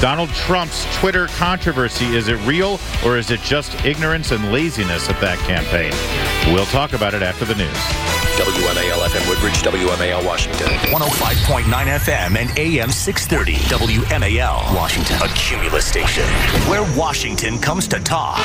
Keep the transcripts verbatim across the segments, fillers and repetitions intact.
Donald Trump's Twitter controversy, is it real or is it just ignorance and laziness at that campaign? We'll talk about it after the news. W M A L F M Woodbridge, W M A L Washington. one oh five point nine F M and A M six thirty. W M A L Washington. A Cumulus station where Washington comes to talk.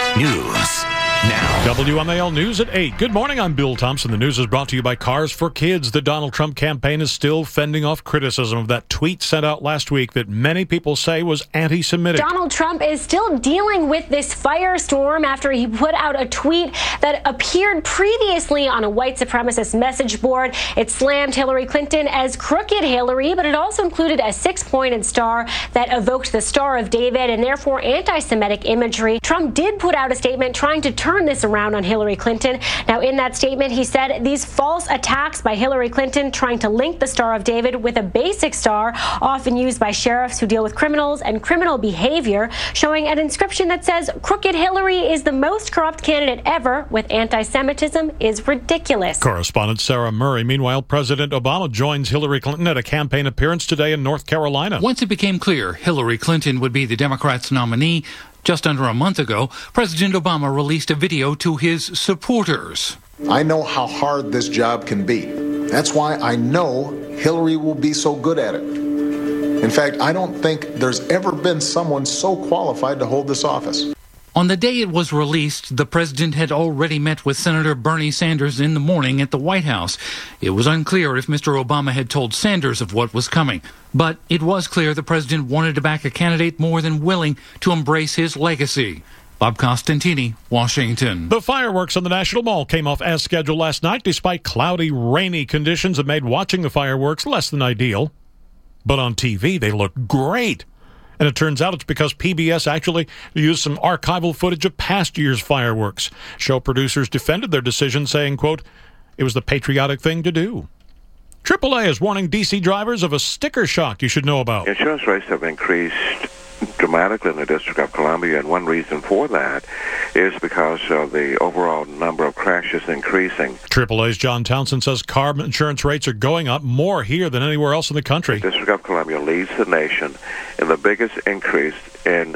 News now. W M A L News at eight. Good morning, I'm Bill Thompson. The news is brought to you by Cars for Kids. The Donald Trump campaign is still fending off criticism of that tweet sent out last week that many people say was anti-Semitic. Donald Trump is still dealing with this firestorm after he put out a tweet that appeared previously on a white supremacist message board. It slammed Hillary Clinton as crooked Hillary, but it also included a six-pointed star that evoked the Star of David and therefore anti-Semitic imagery. Trump did put out a statement trying to turn this around on Hillary Clinton. Now, in that statement, he said these false attacks by Hillary Clinton trying to link the Star of David with a basic star often used by sheriffs who deal with criminals and criminal behavior, showing an inscription that says crooked Hillary is the most corrupt candidate ever with anti-Semitism is ridiculous. Correspondent Sarah Murray. Meanwhile, President Obama joins Hillary Clinton at a campaign appearance today in North Carolina. Once it became clear Hillary Clinton would be the Democrats' nominee, just under a month ago, President Obama released a video to his supporters. I know how hard this job can be. That's why I know Hillary will be so good at it. In fact, I don't think there's ever been someone so qualified to hold this office. On the day it was released, the president had already met with Senator Bernie Sanders in the morning at the White House. It was unclear if Mister Obama had told Sanders of what was coming, but it was clear the president wanted to back a candidate more than willing to embrace his legacy. Bob Costantini, Washington. The fireworks on the National Mall came off as scheduled last night, despite cloudy, rainy conditions that made watching the fireworks less than ideal. But on T V, they look great. And it turns out it's because P B S actually used some archival footage of past year's fireworks. Show producers defended their decision, saying, quote, it was the patriotic thing to do. triple A is warning D C drivers of a sticker shock you should know about. Insurance rates have increased dramatically in the District of Columbia, and one reason for that is because of the overall number of crashes increasing. triple A's John Townsend says car insurance rates are going up more here than anywhere else in the country. The District of Columbia leads the nation in the biggest increase in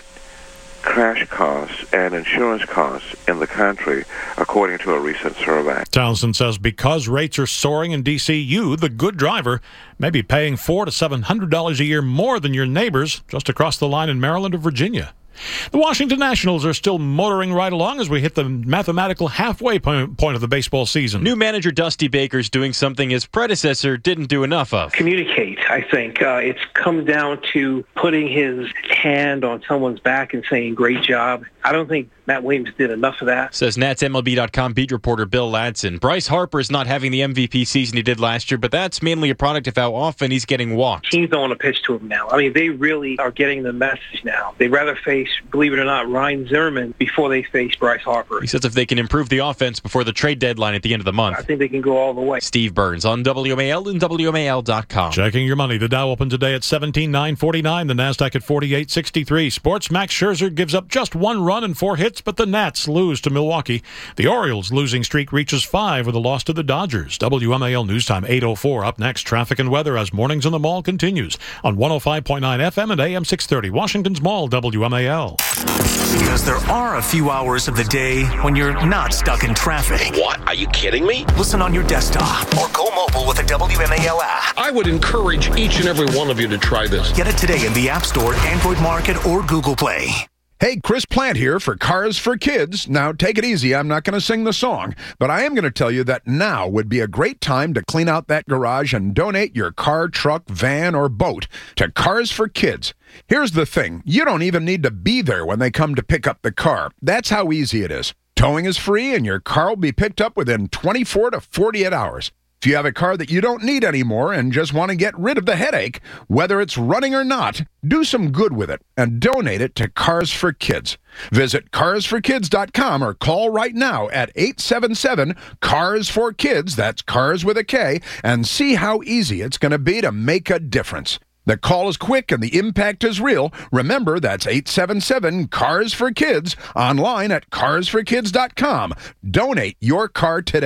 crash costs and insurance costs in the country, according to a recent survey. Townsend says because rates are soaring in D C, you, the good driver, may be paying four to seven hundred dollars a year more than your neighbors just across the line in Maryland or Virginia. The Washington Nationals are still motoring right along as we hit the mathematical halfway point of the baseball season. New manager Dusty Baker's doing something his predecessor didn't do enough of. Communicate, I think. Uh, it's come down to putting his hand on someone's back and saying, great job. I don't think Matt Williams did enough of that. Says Nats M L B dot com beat reporter Bill Ladson. Bryce Harper is not having the M V P season he did last year, but that's mainly a product of how often he's getting walked. Teams don't want to pitch to him now. I mean, they really are getting the message now. They'd rather face, believe it or not, Ryan Zimmerman before they face Bryce Harper. He says if they can improve the offense before the trade deadline at the end of the month. I think they can go all the way. Steve Burns on W M A L and W M A L dot com. Checking your money. The Dow opened today at seventeen nine forty-nine. The NASDAQ at forty-eight sixty-three. Sports Max Scherzer gives up just one run and four hits, but the Nats lose to Milwaukee. The Orioles' losing streak reaches five with a loss to the Dodgers. W M A L News Time eight oh four. Up next, traffic and weather as Mornings in the Mall continues on one oh five point nine F M and A M six thirty. Washington's Mall, W M A L. Because there are a few hours of the day when you're not stuck in traffic. What? Are you kidding me? Listen on your desktop or go mobile with the W M A L app. I would encourage each and every one of you to try this. Get it today in the App Store, Android Market, or Google Play. Hey, Chris Plant here for Cars for Kids. Now, take it easy. I'm not going to sing the song, but I am going to tell you that now would be a great time to clean out that garage and donate your car, truck, van, or boat to Cars for Kids. Here's the thing. You don't even need to be there when they come to pick up the car. That's how easy it is. Towing is free, and your car will be picked up within twenty-four to forty-eight hours. If you have a car that you don't need anymore and just want to get rid of the headache, whether it's running or not, do some good with it and donate it to Cars for Kids. Visit cars for kids dot com or call right now at eight seven seven, C A R S for kids, that's Cars with a K, and see how easy it's going to be to make a difference. The call is quick and the impact is real. Remember, that's eight seven seven, C A R S for kids, online at cars for kids dot com. Donate your car today.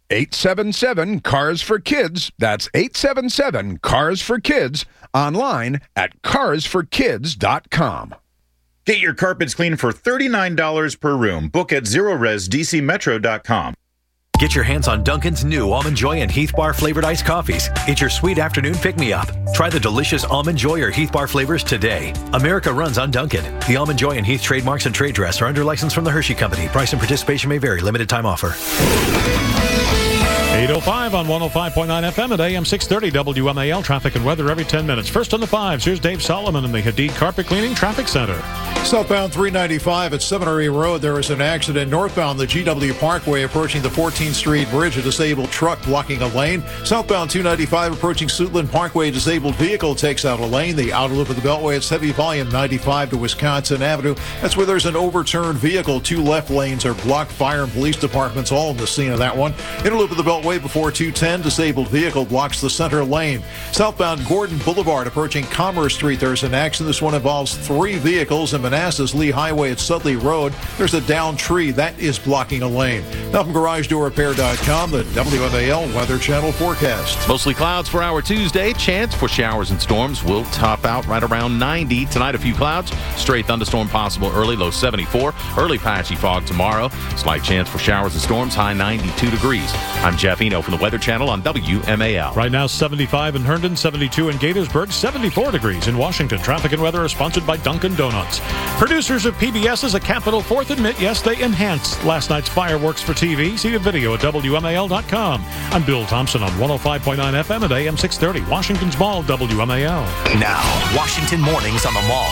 eight seven seven, C A R S for Kids. That's eight seven seven, C A R S for Kids. Online at cars for kids dot com. Get your carpets clean for thirty-nine dollars per room. Book at zero res d c metro dot com. Get your hands on Dunkin's new Almond Joy and Heath Bar flavored iced coffees. It's your sweet afternoon pick-me-up. Try the delicious Almond Joy or Heath Bar flavors today. America runs on Dunkin'. The Almond Joy and Heath trademarks and trade dress are under license from the Hershey Company. Price and participation may vary. Limited time offer. eight oh five on one oh five point nine F M at A M six thirty W M A L. Traffic and weather every ten minutes. First on the fives, here's Dave Solomon in the Hadid Carpet Cleaning Traffic Center. Southbound three ninety-five at Seminary Road, there is an accident. Northbound the G W Parkway approaching the fourteenth Street Bridge, a disabled truck blocking a lane. Southbound two ninety-five approaching Suitland Parkway, a disabled vehicle takes out a lane. The outer loop of the Beltway, it's heavy volume ninety-five to Wisconsin Avenue. That's where there's an overturned vehicle. Two left lanes are blocked. Fire and police departments all in the scene of that one. Inner loop of the Beltway before two ten, disabled vehicle blocks the center lane. Southbound Gordon Boulevard approaching Commerce Street, there's an accident. This one involves three vehicles. In Manassas Lee Highway at Sudley Road, there's a downed tree that is blocking a lane. Now from garage door repair dot com, the W M A L Weather Channel forecast. Mostly clouds for our Tuesday. Chance for showers and storms will top out right around ninety. Tonight, a few clouds. Straight thunderstorm possible early, low seventy-four. Early patchy fog tomorrow. Slight chance for showers and storms, high ninety-two degrees. I'm Jeff Eno from the Weather Channel on W M A L. Right now, seventy-five in Herndon, seventy-two in Gaithersburg, seventy-four degrees in Washington. Traffic and weather are sponsored by Dunkin' Donuts. Producers of P B S's A Capitol Fourth admit, yes, they enhanced last night's fireworks for T V. See the video at W M A L dot com. I'm Bill Thompson on one oh five point nine F M at A M six thirty. Washington's Mall, W M A L. Now, Washington Mornings on the Mall.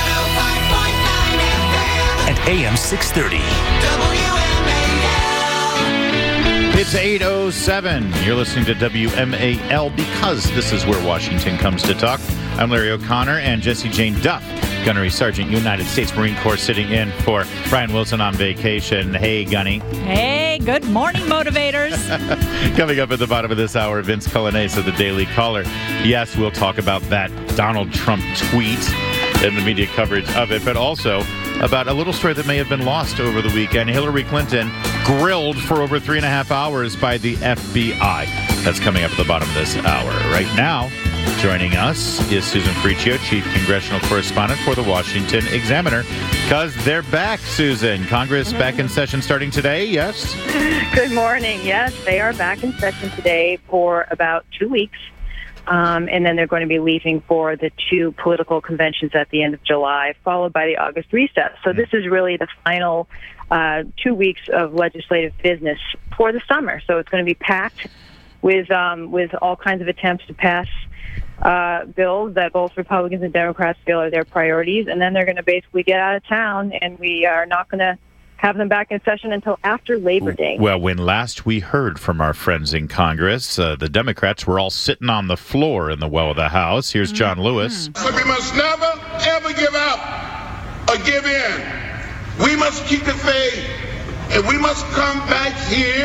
At A M six thirty. It's eight oh seven. You're listening to W M A L because this is where Washington comes to talk. I'm Larry O'Connor and Jesse Jane Duff, Gunnery Sergeant, United States Marine Corps, sitting in for Brian Wilson on vacation. Hey, Gunny. Hey, good morning, motivators. Coming up at the bottom of this hour, Vince Colanese of the Daily Caller. Yes, we'll talk about that Donald Trump tweet and the media coverage of it, but also about a little story that may have been lost over the weekend. Hillary Clinton grilled for over three and a half hours by the F B I. That's coming up at the bottom of this hour. Right now, joining us is Susan Friccio, Chief Congressional Correspondent for the Washington Examiner, because they're back, Susan. Congress back in session starting today, yes? Good morning. Yes, they are back in session today for about two weeks. Um, and then they're going to be leaving for the two political conventions at the end of July, followed by the August recess. So this is really the final uh, two weeks of legislative business for the summer. So it's going to be packed with um, with all kinds of attempts to pass uh, bills that both Republicans and Democrats feel are their priorities. And then they're going to basically get out of town, and we are not going to have them back in session until after Labor Day. Well, when last we heard from our friends in Congress, uh, the Democrats were all sitting on the floor in the well of the House. Here's John mm-hmm. Lewis. But we must never, ever give up or give in. We must keep the faith, and we must come back here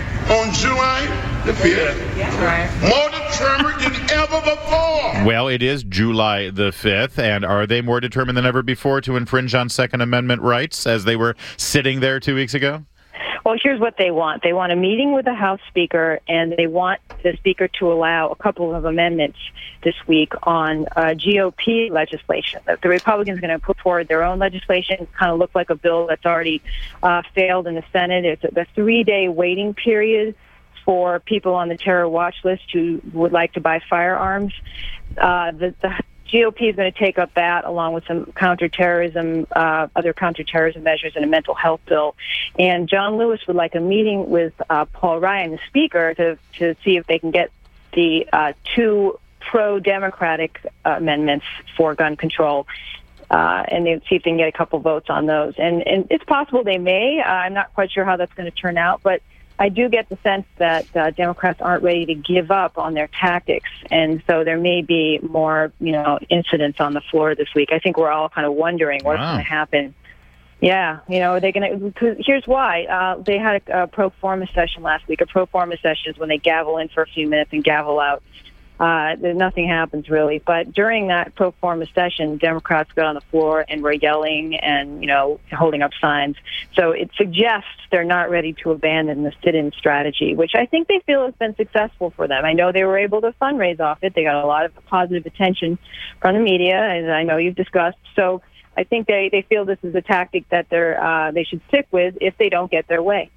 on July the fifth. Yeah, right. More determined than ever before. Well, it is July the fifth, and are they more determined than ever before to infringe on Second Amendment rights as they were sitting there two weeks ago? Well, here's what they want. They want a meeting with the House Speaker, and they want the Speaker to allow a couple of amendments this week on uh, G O P legislation. The Republicans are going to put forward their own legislation. It kind of looks like a bill that's already uh, failed in the Senate. It's a, a three-day waiting period for people on the terror watch list who would like to buy firearms. Uh, the, the G O P is going to take up that along with some counterterrorism, uh, other counterterrorism measures and a mental health bill. And John Lewis would like a meeting with uh, Paul Ryan, the Speaker, to, to see if they can get the uh, two pro-democratic uh, amendments for gun control. Uh, and they see if they can get a couple votes on those. And, and it's possible they may. Uh, I'm not quite sure how that's going to turn out, but I do get the sense that uh, Democrats aren't ready to give up on their tactics, and so there may be more, you know, incidents on the floor this week. I think we're all kind of wondering what's wow. going to happen. Yeah, you know, they're going to. Here's why: uh, they had a, a pro forma session last week. A pro forma session is when they gavel in for a few minutes and gavel out. Uh, nothing happens really. But during that pro forma session, Democrats got on the floor and were yelling and, you know, holding up signs. So it suggests they're not ready to abandon the sit-in strategy, which I think they feel has been successful for them. I know they were able to fundraise off it. They got a lot of positive attention from the media, as I know you've discussed. So I think they, they feel this is a tactic that they're uh, they should stick with if they don't get their way.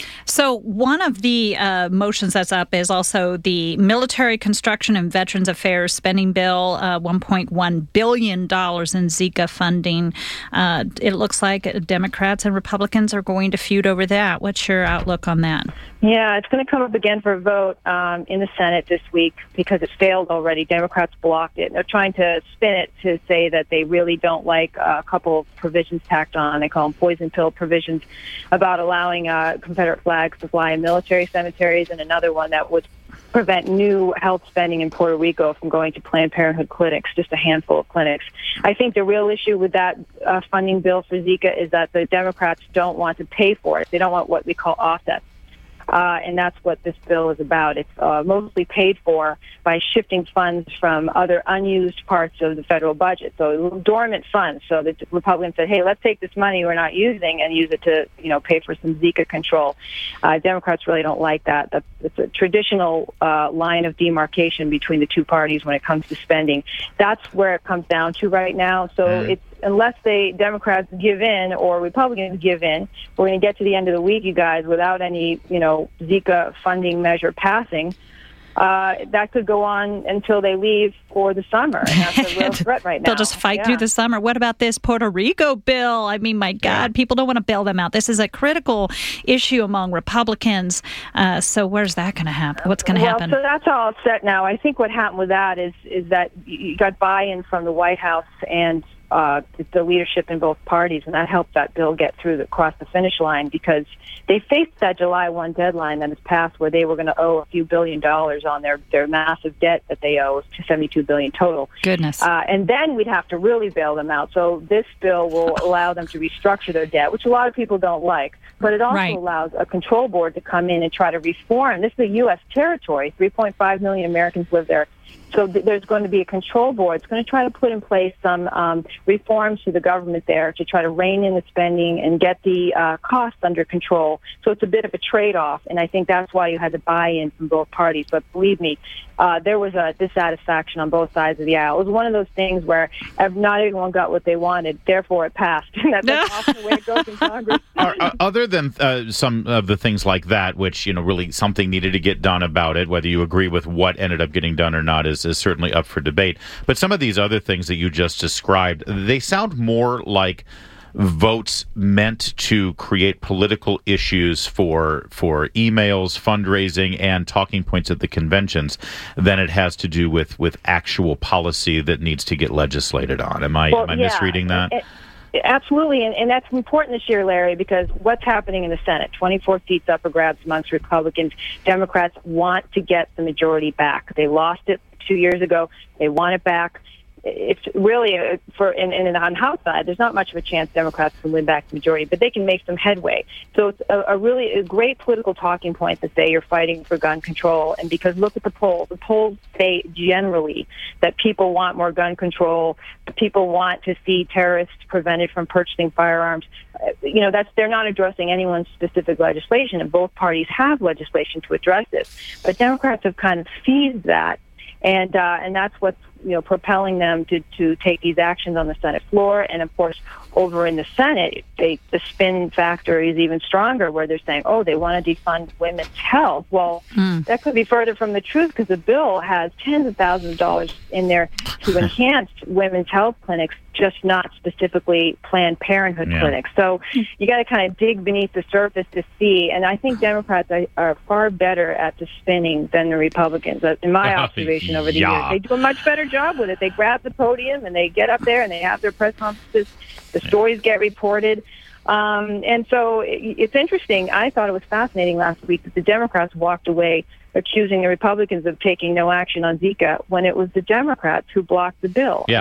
So one of the uh, motions that's up is also the Military Construction and Veterans Affairs spending bill, uh, one point one billion dollars in Zika funding. Uh, it looks like Democrats and Republicans are going to feud over that. What's your outlook on that? Yeah, it's going to come up again for a vote um, in the Senate this week because it failed already. Democrats blocked it. They're trying to spin it to say that they really don't like a couple of provisions tacked on. They call them poison pill provisions about allowing uh, Confederate flags to fly in military cemeteries, and another one that would prevent new health spending in Puerto Rico from going to Planned Parenthood clinics, just a handful of clinics. I think the real issue with that uh, funding bill for Zika is that the Democrats don't want to pay for it. They don't want what we call offsets. Uh, and that's what this bill is about. It's uh, mostly paid for by shifting funds from other unused parts of the federal budget, so dormant funds. So the Republicans said, hey, let's take this money we're not using and use it to, you know, pay for some Zika control. Uh, Democrats really don't like that. That's, it's a traditional uh, line of demarcation between the two parties when it comes to spending. That's where it comes down to right now. So mm. it's unless they Democrats give in or Republicans give in, we're going to get to the end of the week, you guys, without any, you know, Zika funding measure passing. Uh, that could go on until they leave for the summer. And that's a real threat right now. They'll just fight yeah. through the summer. What about this Puerto Rico bill? I mean, my God, yeah. people don't want to bail them out. This is a critical issue among Republicans. Uh, so where's that going to happen? What's going to well, happen? So that's all set now. I think what happened with that is is that you got buy-in from the White House and Uh, the leadership in both parties, and that helped that bill get through the, across the finish line because they faced that July first deadline that has passed where they were going to owe a few billion dollars on their, their massive debt that they owe, seventy-two billion dollars total. Goodness. Uh, and then we'd have to really bail them out. So this bill will allow them to restructure their debt, which a lot of people don't like, but it also right. allows a control board to come in and try to reform. This is a U S territory. three point five million Americans live there. So th- there's going to be a control board. It's going to try to put in place some um, reforms to the government there to try to rein in the spending and get the uh, costs under control. So it's a bit of a trade-off, and I think that's why you had the buy-in from both parties. But believe me, uh, there was a dissatisfaction on both sides of the aisle. It was one of those things where not everyone got what they wanted, therefore it passed. That's often the way it goes in Congress. Are, uh, other than uh, some of the things like that, which, you know, really something needed to get done about it, whether you agree with what ended up getting done or not is, is certainly up for debate. But some of these other things that you just described, they sound more like votes meant to create political issues for for emails, fundraising, and talking points at the conventions than it has to do with, with actual policy that needs to get legislated on. Am I, well, am I yeah, misreading that? It, it, absolutely, and, and that's important this year, Larry, because what's happening in the Senate, twenty-four seats up for grabs amongst Republicans. Democrats want to get the majority back. They lost it two years ago. They want it back. It's really, a, for in, in on House side, there's not much of a chance Democrats can win back the majority, but they can make some headway. So it's a, a really a great political talking point to say you're fighting for gun control. And because look at the polls. The polls say generally that people want more gun control. People want to see terrorists prevented from purchasing firearms. You know, that's they're not addressing anyone's specific legislation, and both parties have legislation to address this. But Democrats have kind of seized that. And uh, and that's what's, you know, propelling them to, to take these actions on the Senate floor. And, of course, over in the Senate, they, the spin factor is even stronger where they're saying, oh, they want to defund women's health. Well, mm. that could be further from the truth because the bill has tens of thousands of dollars in there to enhance women's health clinics, just not specifically Planned Parenthood yeah. clinics. So you got to kind of dig beneath the surface to see. And I think Democrats are, are far better at the spinning than the Republicans, in my observation over the yeah. years. They do a much better job with it. They grab the podium and they get up there and they have their press conferences. The stories get reported. Um, and so it, it's interesting. I thought it was fascinating last week that the Democrats walked away accusing the Republicans of taking no action on Zika when it was the Democrats who blocked the bill. Yeah. I mean,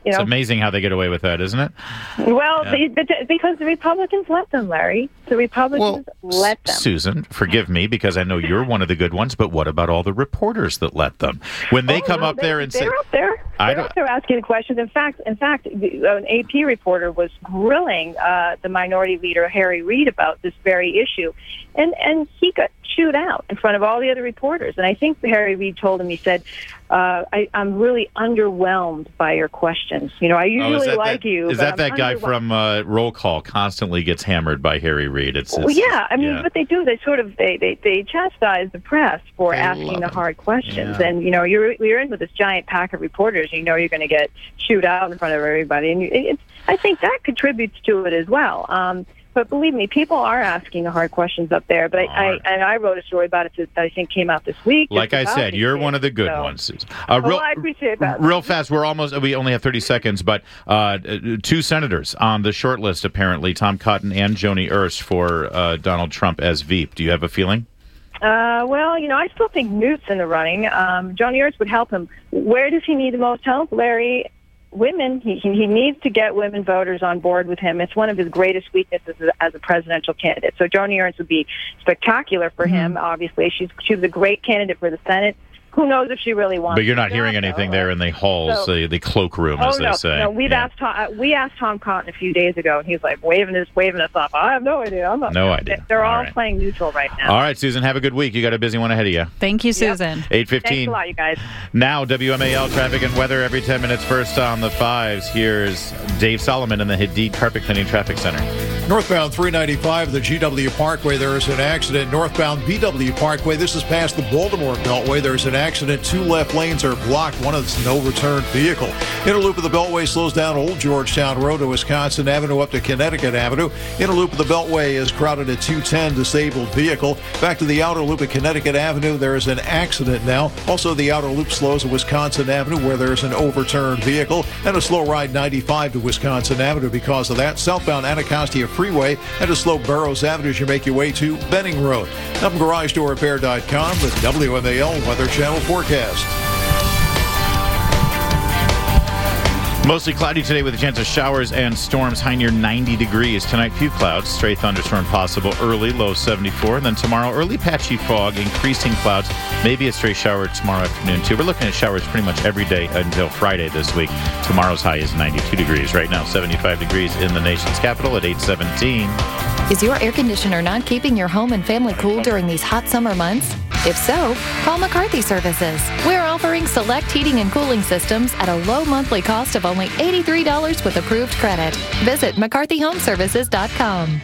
You know? It's amazing how they get away with that, isn't it? Well, Yeah. the, the, because the Republicans let them, Larry. The Republicans let them. Susan, forgive me because I know you're one of the good ones, but what about all the reporters that let them? When they Oh, come no, up they, there and they're say, up there. I They're don't, up there asking questions. In fact, in fact, the- an A P reporter was grilling uh, the minority leader Harry Reid about this very issue, and and he got chewed out in front of all the other reporters. And I think Harry Reid told him, he said, uh, I, "I'm really underwhelmed by your questions. You know, I Oh, is usually that like that, you." Is but that I'm that guy underwhelmed." from uh, Roll Call constantly gets hammered by Harry Reid? It's, Well, it's yeah, I mean, yeah. what they do, they sort of they they, they chastise the press for They asking love the it. hard questions, Yeah. and you know, you're you're in with this giant pack of reporters. You know, you're going to get chewed out in front of everybody, and you, it's I think that contributes to it as well. Um, but believe me, people are asking the hard questions up there. But I, I and I wrote a story about it that I think came out this week. just Like I about said, these you're things. one of the good So- ones, Susan. Uh, Oh, real, I appreciate that. real fast, we're almost, we only have thirty seconds, but uh, two senators on the short list, apparently, Tom Cotton and Joni Ernst for uh, Donald Trump as Veep. Do you have a feeling? Uh, well, you know, I still think Newt's in the running. Um, Joni Ernst would help him. Where does he need the most help, Larry? Women. He, he he needs to get women voters on board with him. It's one of his greatest weaknesses as, as a presidential candidate. So Joni Ernst would be spectacular for him. Obviously, she's she was a great candidate for the Senate. Who knows if she really wants? But you're the not hearing job, anything though. there in the halls, So- the, the cloakroom, Oh as they no, say. no. We've Yeah. asked Tom, uh, we asked Tom Cotton a few days ago, and he's like waving us, waving us off. I have no idea. I'm not. No idea. They're all, All right. playing neutral right now. All right, Susan, have a good week. You got a busy one ahead of you. Thank you, Susan. eight Thanks fifteen. a lot, you guys. Now, W M A L traffic and weather every ten minutes. First on the fives, here's Dave Solomon in the Hadid Carpet Cleaning Traffic Center. Northbound three ninety-five, the G W Parkway, there is an accident. Northbound B W Parkway, this is past the Baltimore Beltway. There's an accident. Two left lanes are blocked. One of them's no return vehicle. Inner loop of the Beltway slows down Old Georgetown Road to Wisconsin Avenue up to Connecticut Avenue. Inner loop of the Beltway is crowded at two ten, disabled vehicle. Back to the outer loop at Connecticut Avenue, there is an accident now. Also, the outer loop slows at Wisconsin Avenue where there is an overturned vehicle. And a slow ride ninety-five to Wisconsin Avenue because of that. Southbound Anacostia Freeway and a slow Burroughs Avenue as you make your way to Benning Road. Up Garage Door Repair dot com, the W M A L Weather Channel forecast. Mostly cloudy today with a chance of showers and storms. High near ninety degrees. Tonight, few clouds. Stray thunderstorm possible early, low seventy-four. And then tomorrow, early patchy fog, increasing clouds. Maybe a stray shower tomorrow afternoon, too. We're looking at showers pretty much every day until Friday this week. Tomorrow's high is ninety-two degrees. Right now, seventy-five degrees in the nation's capital at eight seventeen. Is your air conditioner not keeping your home and family cool during these hot summer months? If so, call McCarthy Services. We're offering select heating and cooling systems at a low monthly cost of only eighty-three dollars with approved credit. Visit McCarthy Home Services dot com.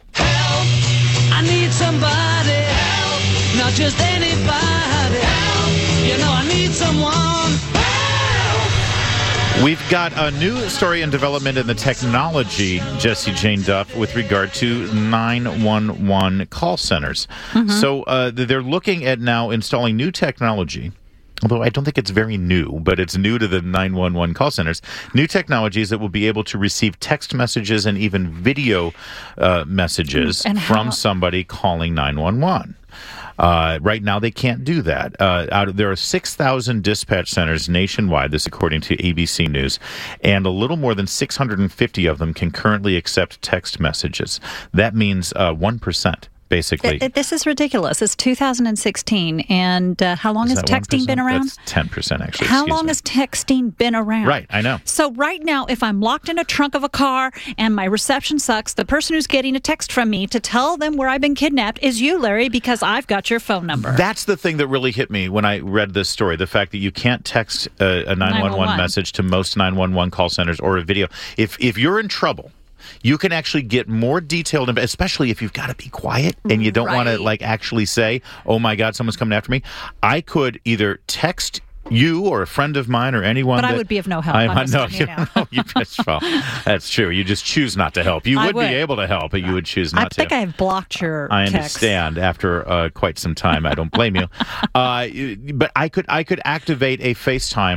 I need somebody help, not just anybody help. You know I need someone help. We've got a new story and development in the technology, Jesse Jane Duff, with regard to nine one one call centers. Mm-hmm. So uh, they're looking at now installing new technology. Although I don't think it's very new, but it's new to the nine one one call centers. New technologies that will be able to receive text messages and even video uh, messages And how- from somebody calling nine one one. Uh, right now, they can't do that. Uh, out of, there are six thousand dispatch centers nationwide, this according to A B C News, and a little more than six hundred fifty of them can currently accept text messages. That means uh, one percent. Basically. Th- This is ridiculous. It's two thousand sixteen, and uh, how long Is has that texting one percent? been around? That's ten percent, actually. How Excuse long me. has texting been around? Right, I know. So right now, if I'm locked in a trunk of a car and my reception sucks, the person who's getting a text from me to tell them where I've been kidnapped is you, Larry, because I've got your phone number. That's the thing that really hit me when I read this story. The fact that you can't text a, a nine one one nine one one message to most nine one one call centers or a video. If if you're in trouble, you can actually get more detailed, especially if you've got to be quiet and you don't want to Right. like actually say, "Oh my God, someone's coming after me." I could either text you or a friend of mine or anyone. But I that- would be of no help. I, I'm just no, letting you you, know. no, you just, well, that's true. You just choose not to help. You I would, would. be able to help, but you would choose I not think to. I've blocked your I text. understand. After uh, quite some time, I don't blame you. Uh, but I could I could activate a FaceTime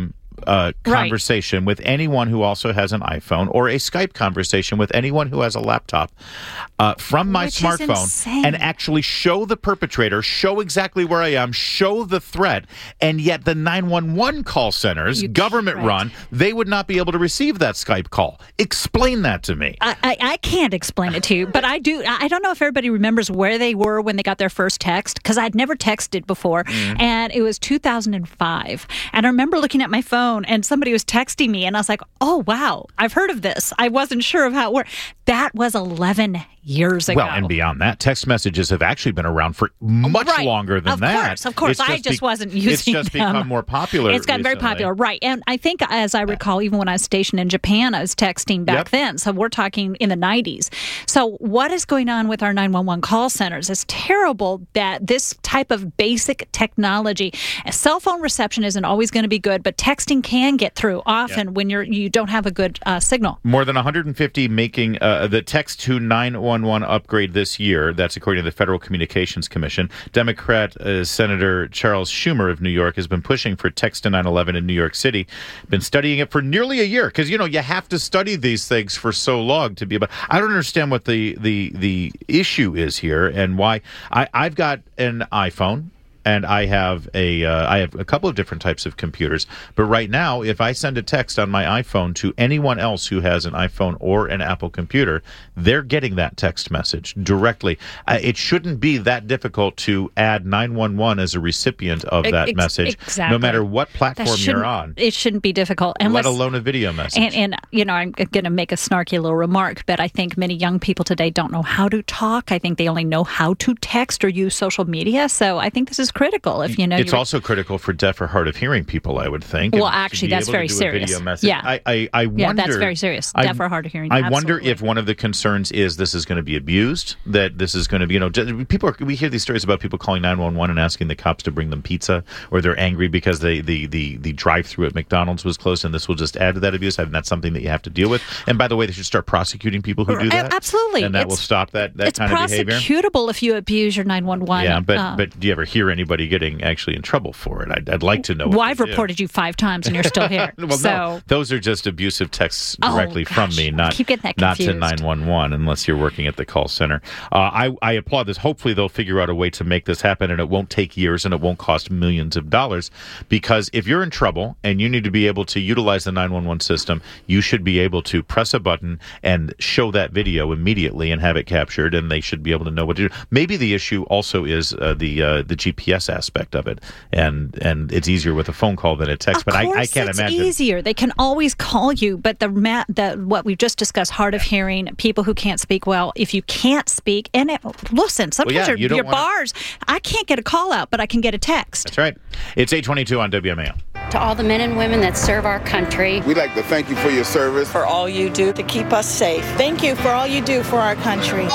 uh, conversation right. with anyone who also has an iPhone or a Skype conversation with anyone who has a laptop uh, from my Which smartphone and actually show the perpetrator, show exactly where I am, show the threat, and yet the nine one one call centers, government right. run, they would not be able to receive that Skype call. Explain that to me. I, I, I can't explain it to you, but I do. I don't know if everybody remembers where they were when they got their first text, because I'd never texted before, mm. and it was two thousand five. And I remember looking at my phone, and somebody was texting me, and I was like, oh, wow, I've heard of this. I wasn't sure of how it worked. That was eleven years ago. Well, and beyond that, text messages have actually been around for much right. longer than of that. Of course, of course. I just be- wasn't using them. It's just them. become more popular It's gotten recently. very popular, right. And I think, as I recall, even when I was stationed in Japan, I was texting back yep. then. So we're talking in the nineties. So what is going on with our nine one one call centers? It's terrible that this type of basic technology, cell phone reception isn't always going to be good, but texting can get through often yep. when you're, you don't have a good uh, signal. More than one hundred fifty making uh, the text to nine one one upgrade this year. That's according to the Federal Communications Commission. Democrat uh, Senator Charles Schumer of New York has been pushing for text to nine one one in New York City. Been studying it for nearly a year because, you know, you have to study these things for so long to be able. I don't understand what the the the issue is here and why. I, I've got an iPhone. And I have a uh, I have a couple of different types of computers. But right now, if I send a text on my iPhone to anyone else who has an iPhone or an Apple computer, they're getting that text message directly. Uh, it shouldn't be that difficult to add nine one one as a recipient of that Ex- message, exactly. no matter what platform you're on. It shouldn't be difficult. Unless, let alone a video message. And, and you know, I'm going to make a snarky little remark, but I think many young people today don't know how to talk. I think they only know how to text or use social media. So I think this is critical. If you know, it's also critical for deaf or hard of hearing people, I would think. Well, actually, that's very serious. Yeah, I, I, I wonder. Yeah, that's very serious. I, deaf or hard of hearing. I absolutely. wonder if one of the concerns is this is going to be abused. That this is going to be, you know, people are. We hear these stories about people calling nine one one and asking the cops to bring them pizza, or they're angry because they, the the the drive-through at McDonald's was closed, and this will just add to that abuse. And that's something that you have to deal with. And by the way, they should start prosecuting people who do that. Absolutely, and that it's, will stop that that kind of behavior. It's prosecutable if you abuse your nine one one. Yeah, but uh, but do you ever hear anybody getting actually in trouble for it? I'd, I'd like to know. Well, I've reported you five times and you're still here. well, so no, those are just abusive texts directly oh, from me, not keep getting that not confused. to nine one one, unless you're working at the call center. Uh, I, I applaud this. Hopefully, they'll figure out a way to make this happen, and it won't take years, and it won't cost millions of dollars. Because if you're in trouble and you need to be able to utilize the nine one one system, you should be able to press a button and show that video immediately and have it captured, and they should be able to know what to do. Maybe the issue also is uh, the uh, the G P S aspect of it, and and it's easier with a phone call than a text. Of but I, I it's can't imagine. It's easier. They can always call you, but the ma- the what we've just discussed, hard of hearing, people who can't speak well. If you can't speak, and it, listen, sometimes well, yeah, your, you your wanna... bars, I can't get a call out, but I can get a text. That's right. It's eight twenty-two on W M A L. To all the men and women that serve our country, we'd like to thank you for your service, for all you do to keep us safe. Thank you for all you do for our country.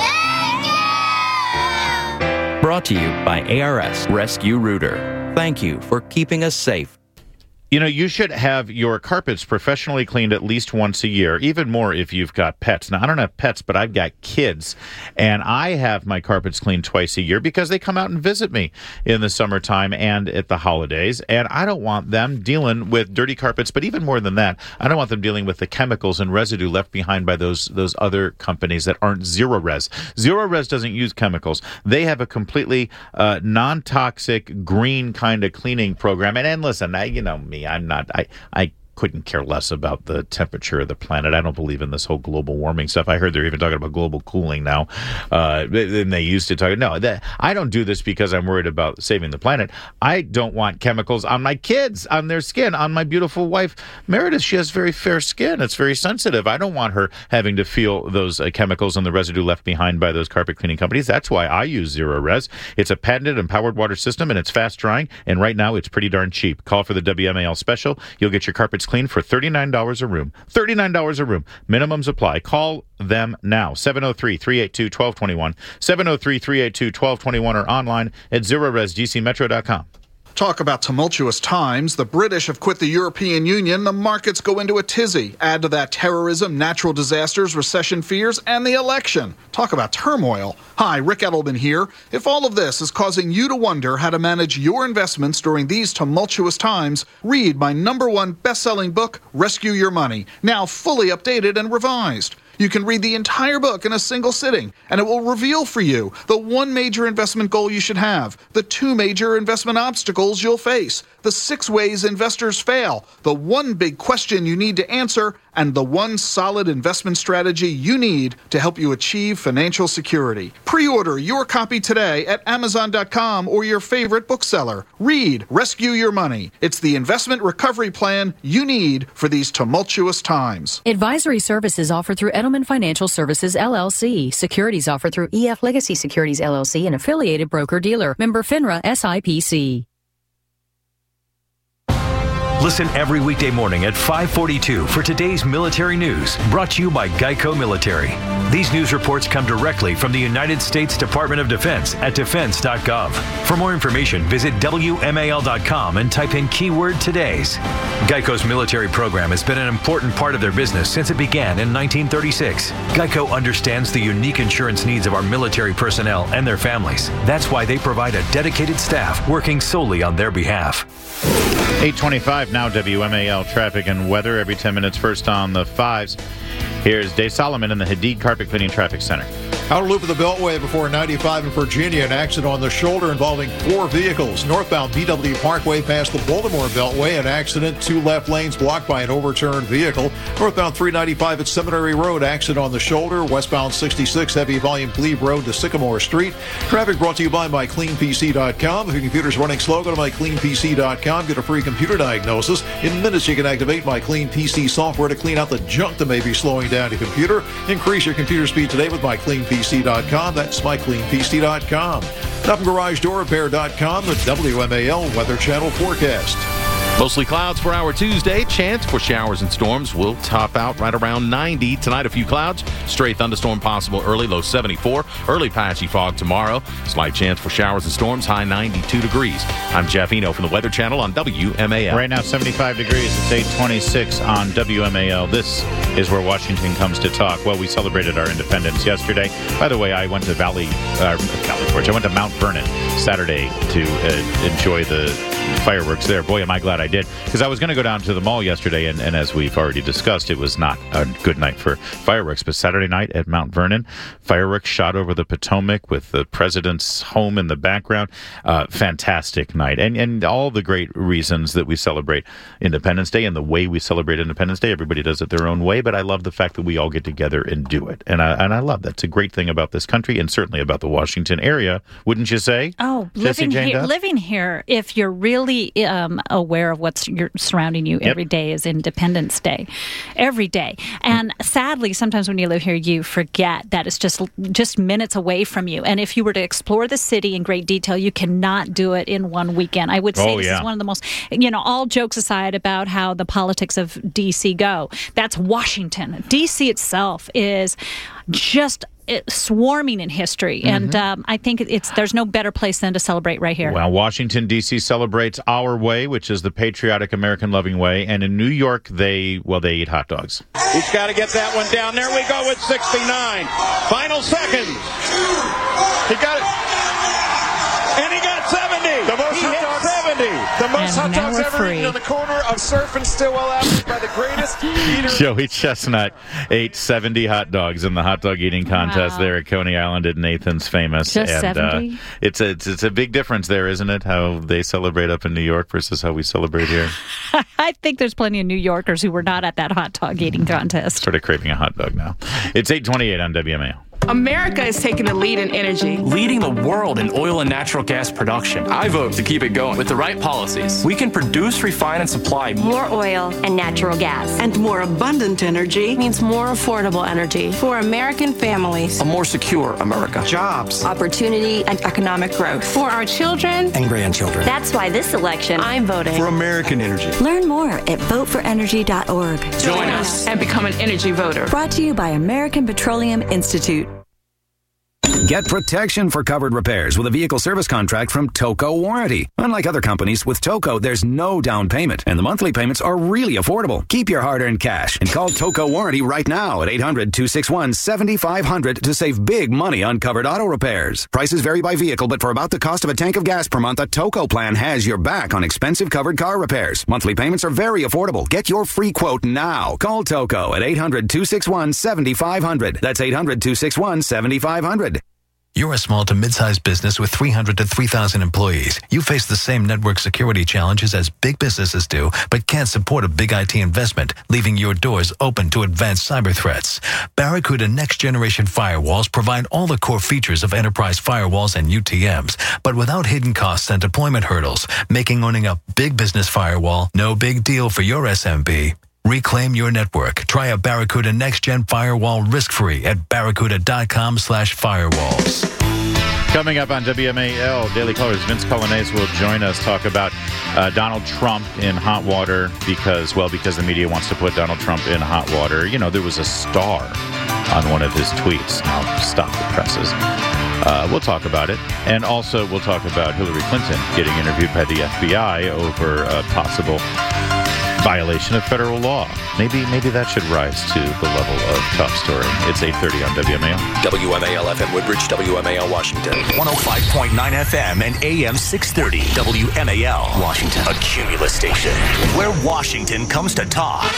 Brought to you by A R S Rescue Rooter. Thank you for keeping us safe. You know, you should have your carpets professionally cleaned at least once a year, even more if you've got pets. Now, I don't have pets, but I've got kids, and I have my carpets cleaned twice a year because they come out and visit me in the summertime and at the holidays, and I don't want them dealing with dirty carpets, but even more than that, I don't want them dealing with the chemicals and residue left behind by those those other companies that aren't Zero Res. Zero Res doesn't use chemicals. They have a completely uh, non-toxic, green kind of cleaning program, and, and listen, I, you know me, I'm not, I, I couldn't care less about the temperature of the planet. I don't believe in this whole global warming stuff. I heard they're even talking about global cooling now. Uh, and they used to talk. No, that, I don't do this because I'm worried about saving the planet. I don't want chemicals on my kids, on their skin, on my beautiful wife, Meredith. She has very fair skin. It's very sensitive. I don't want her having to feel those uh, chemicals and the residue left behind by those carpet cleaning companies. That's why I use Zero Res. It's a patented and powered water system, and it's fast drying. And right now, it's pretty darn cheap. Call for the W M A L special. You'll get your carpets clean for thirty-nine dollars a room. thirty-nine dollars a room. Minimums apply. Call them now. seven oh three, three eight two, one two two one. seven oh three, three eight two, one two two one or online at zero res d c metro dot com. Talk about tumultuous times. The British have quit the European Union. The markets go into a tizzy. Add to that terrorism, natural disasters, recession fears, and the election. Talk about turmoil. Hi, Rick Edelman here. If all of this is causing you to wonder how to manage your investments during these tumultuous times, read my number one best-selling book, Rescue Your Money, now fully updated and revised. You can read the entire book in a single sitting, and it will reveal for you the one major investment goal you should have, the two major investment obstacles you'll face, the six ways investors fail, the one big question you need to answer, and the one solid investment strategy you need to help you achieve financial security. Pre-order your copy today at Amazon dot com or your favorite bookseller. Read Rescue Your Money. It's the investment recovery plan you need for these tumultuous times. Advisory services offered through Edelman Financial Services, L L C. Securities offered through E F Legacy Securities, L L C, an affiliated broker-dealer. Member FINRA, S I P C. Listen every weekday morning at five forty-two for today's military news, brought to you by Geico Military. These news reports come directly from the United States Department of Defense at defense dot gov. For more information, visit W M A L dot com and type in keyword today's. Geico's military program has been an important part of their business since it began in nineteen thirty-six. Geico understands the unique insurance needs of our military personnel and their families. That's why they provide a dedicated staff working solely on their behalf. eight twenty-five now, W M A L traffic and weather every ten minutes. First on the fives. Here's Dave Solomon in the Hadid Carpet Cleaning Traffic Center. Outer loop of the Beltway before ninety-five in Virginia. An accident on the shoulder involving four vehicles. Northbound B W Parkway past the Baltimore Beltway. An accident, two left lanes blocked by an overturned vehicle. Northbound three ninety-five at Seminary Road. Accident on the shoulder. Westbound sixty-six, heavy volume Glebe Road to Sycamore Street. Traffic brought to you by my clean P C dot com. If your computer's running slow, go to my clean P C dot com. Get a free computer diagnosis. In minutes, you can activate My Clean P C software to clean out the junk that may be slowing down your computer. Increase your computer speed today with My Clean P C dot com. That's my clean P C dot com. Now from Garage Door Repair dot com, the W M A L Weather Channel forecast. Mostly clouds for our Tuesday. Chance for showers and storms will top out right around ninety. Tonight, a few clouds. Stray thunderstorm possible early, low seventy-four. Early patchy fog tomorrow. Slight chance for showers and storms, high ninety-two degrees. I'm Jeff Eno from the Weather Channel on W M A L. Right now, seventy-five degrees. It's eight twenty-six on W M A L. This is where Washington comes to talk. Well, we celebrated our independence yesterday. By the way, I went to Valley, uh, Valley Forge. I went to Mount Vernon Saturday to uh, enjoy the fireworks there. Boy, am I glad I did, because I was going to go down to the mall yesterday, and, and as we've already discussed, it was not a good night for fireworks. But Saturday night at Mount Vernon, fireworks shot over the Potomac with the president's home in the background. Uh, fantastic night, and and all the great reasons that we celebrate Independence Day and the way we celebrate Independence Day. Everybody does it their own way, but I love the fact that we all get together and do it, and I and I love that. It's a great thing about this country, and certainly about the Washington area, wouldn't you say? Oh, Jesse living Jane here, Duff? living here, if you're really um, aware of what's you're surrounding you Yep. every day is Independence Day, every day. And sadly, sometimes when you live here, you forget that it's just just minutes away from you. And if you were to explore the city in great detail, you cannot do it in one weekend. I would say Oh, this yeah. is one of the most, you know, all jokes aside about how the politics of D C go, that's Washington. D C itself is just uh, swarming in history. Mm-hmm. And um, I think it's there's no better place than to celebrate right here. Well, Washington, D C celebrates our way, which is the patriotic, American-loving way. And in New York, they, well, they eat hot dogs. He's got to get that one down. There we go with sixty-nine. Final seconds. He got it. And he got seventy. The most he hot hit dogs. seventy. The most And hot now dogs we're ever free. eaten in the corner of Surf and Stillwell Avenue by the greatest eater. Joey Chestnut ate seventy hot dogs in the hot dog eating contest Wow. there at Coney Island at Nathan's Famous. Just and seventy? Uh, it's, a, it's, it's a big difference there, isn't it? How they celebrate up in New York versus how we celebrate here. I think there's plenty of New Yorkers who were not at that hot dog eating contest. Sort of craving a hot dog now. It's eight twenty-eight on W M A L. America is taking the lead in energy. Leading the world in oil and natural gas production. I vote to keep it going. With the right policies, we can produce, refine, and supply More oil and natural gas. And more abundant energy Means more affordable energy for American families. a more secure America. jobs. Opportunity and economic growth. For our children And grandchildren. That's why this election, I'm voting. For American energy. Learn more at vote for energy dot org. Join us. And become an energy voter. Brought to you by American Petroleum Institute. Get protection for covered repairs with a vehicle service contract from Toco Warranty. Unlike other companies, with Toco, there's no down payment, and the monthly payments are really affordable. Keep your hard-earned cash and call Toco Warranty right now at eight hundred, two six one, seven five zero zero to save big money on covered auto repairs. Prices vary by vehicle, but for about the cost of a tank of gas per month, a Toco plan has your back on expensive covered car repairs. Monthly payments are very affordable. Get your free quote now. Call Toco at eight hundred, two six one, seven five zero zero. That's eight hundred, two six one, seven five zero zero. You're a small to mid-sized business with three hundred to three thousand employees. You face the same network security challenges as big businesses do, but can't support a big I T investment, leaving your doors open to advanced cyber threats. Barracuda next-generation firewalls provide all the core features of enterprise firewalls and U T Ms, but without hidden costs and deployment hurdles, making owning a big business firewall no big deal for your S M B. Reclaim your network. Try a Barracuda next-gen firewall risk-free at barracuda.com slash firewalls. Coming up on W M A L Daily Callers, Vince Coglianese will join us, talk about uh, Donald Trump in hot water because, well, because the media wants to put Donald Trump in hot water. You know, there was a star on one of his tweets. Now, stop the presses. Uh, we'll talk about it. And also, we'll talk about Hillary Clinton getting interviewed by the F B I over a possible violation of federal law. Maybe maybe that should rise to the level of top story. It's eight thirty on W M A L. W M A L F M Woodbridge, W M A L Washington. one oh five point nine F M and A M six thirty. W M A L Washington. A Cumulus station where Washington comes to talk.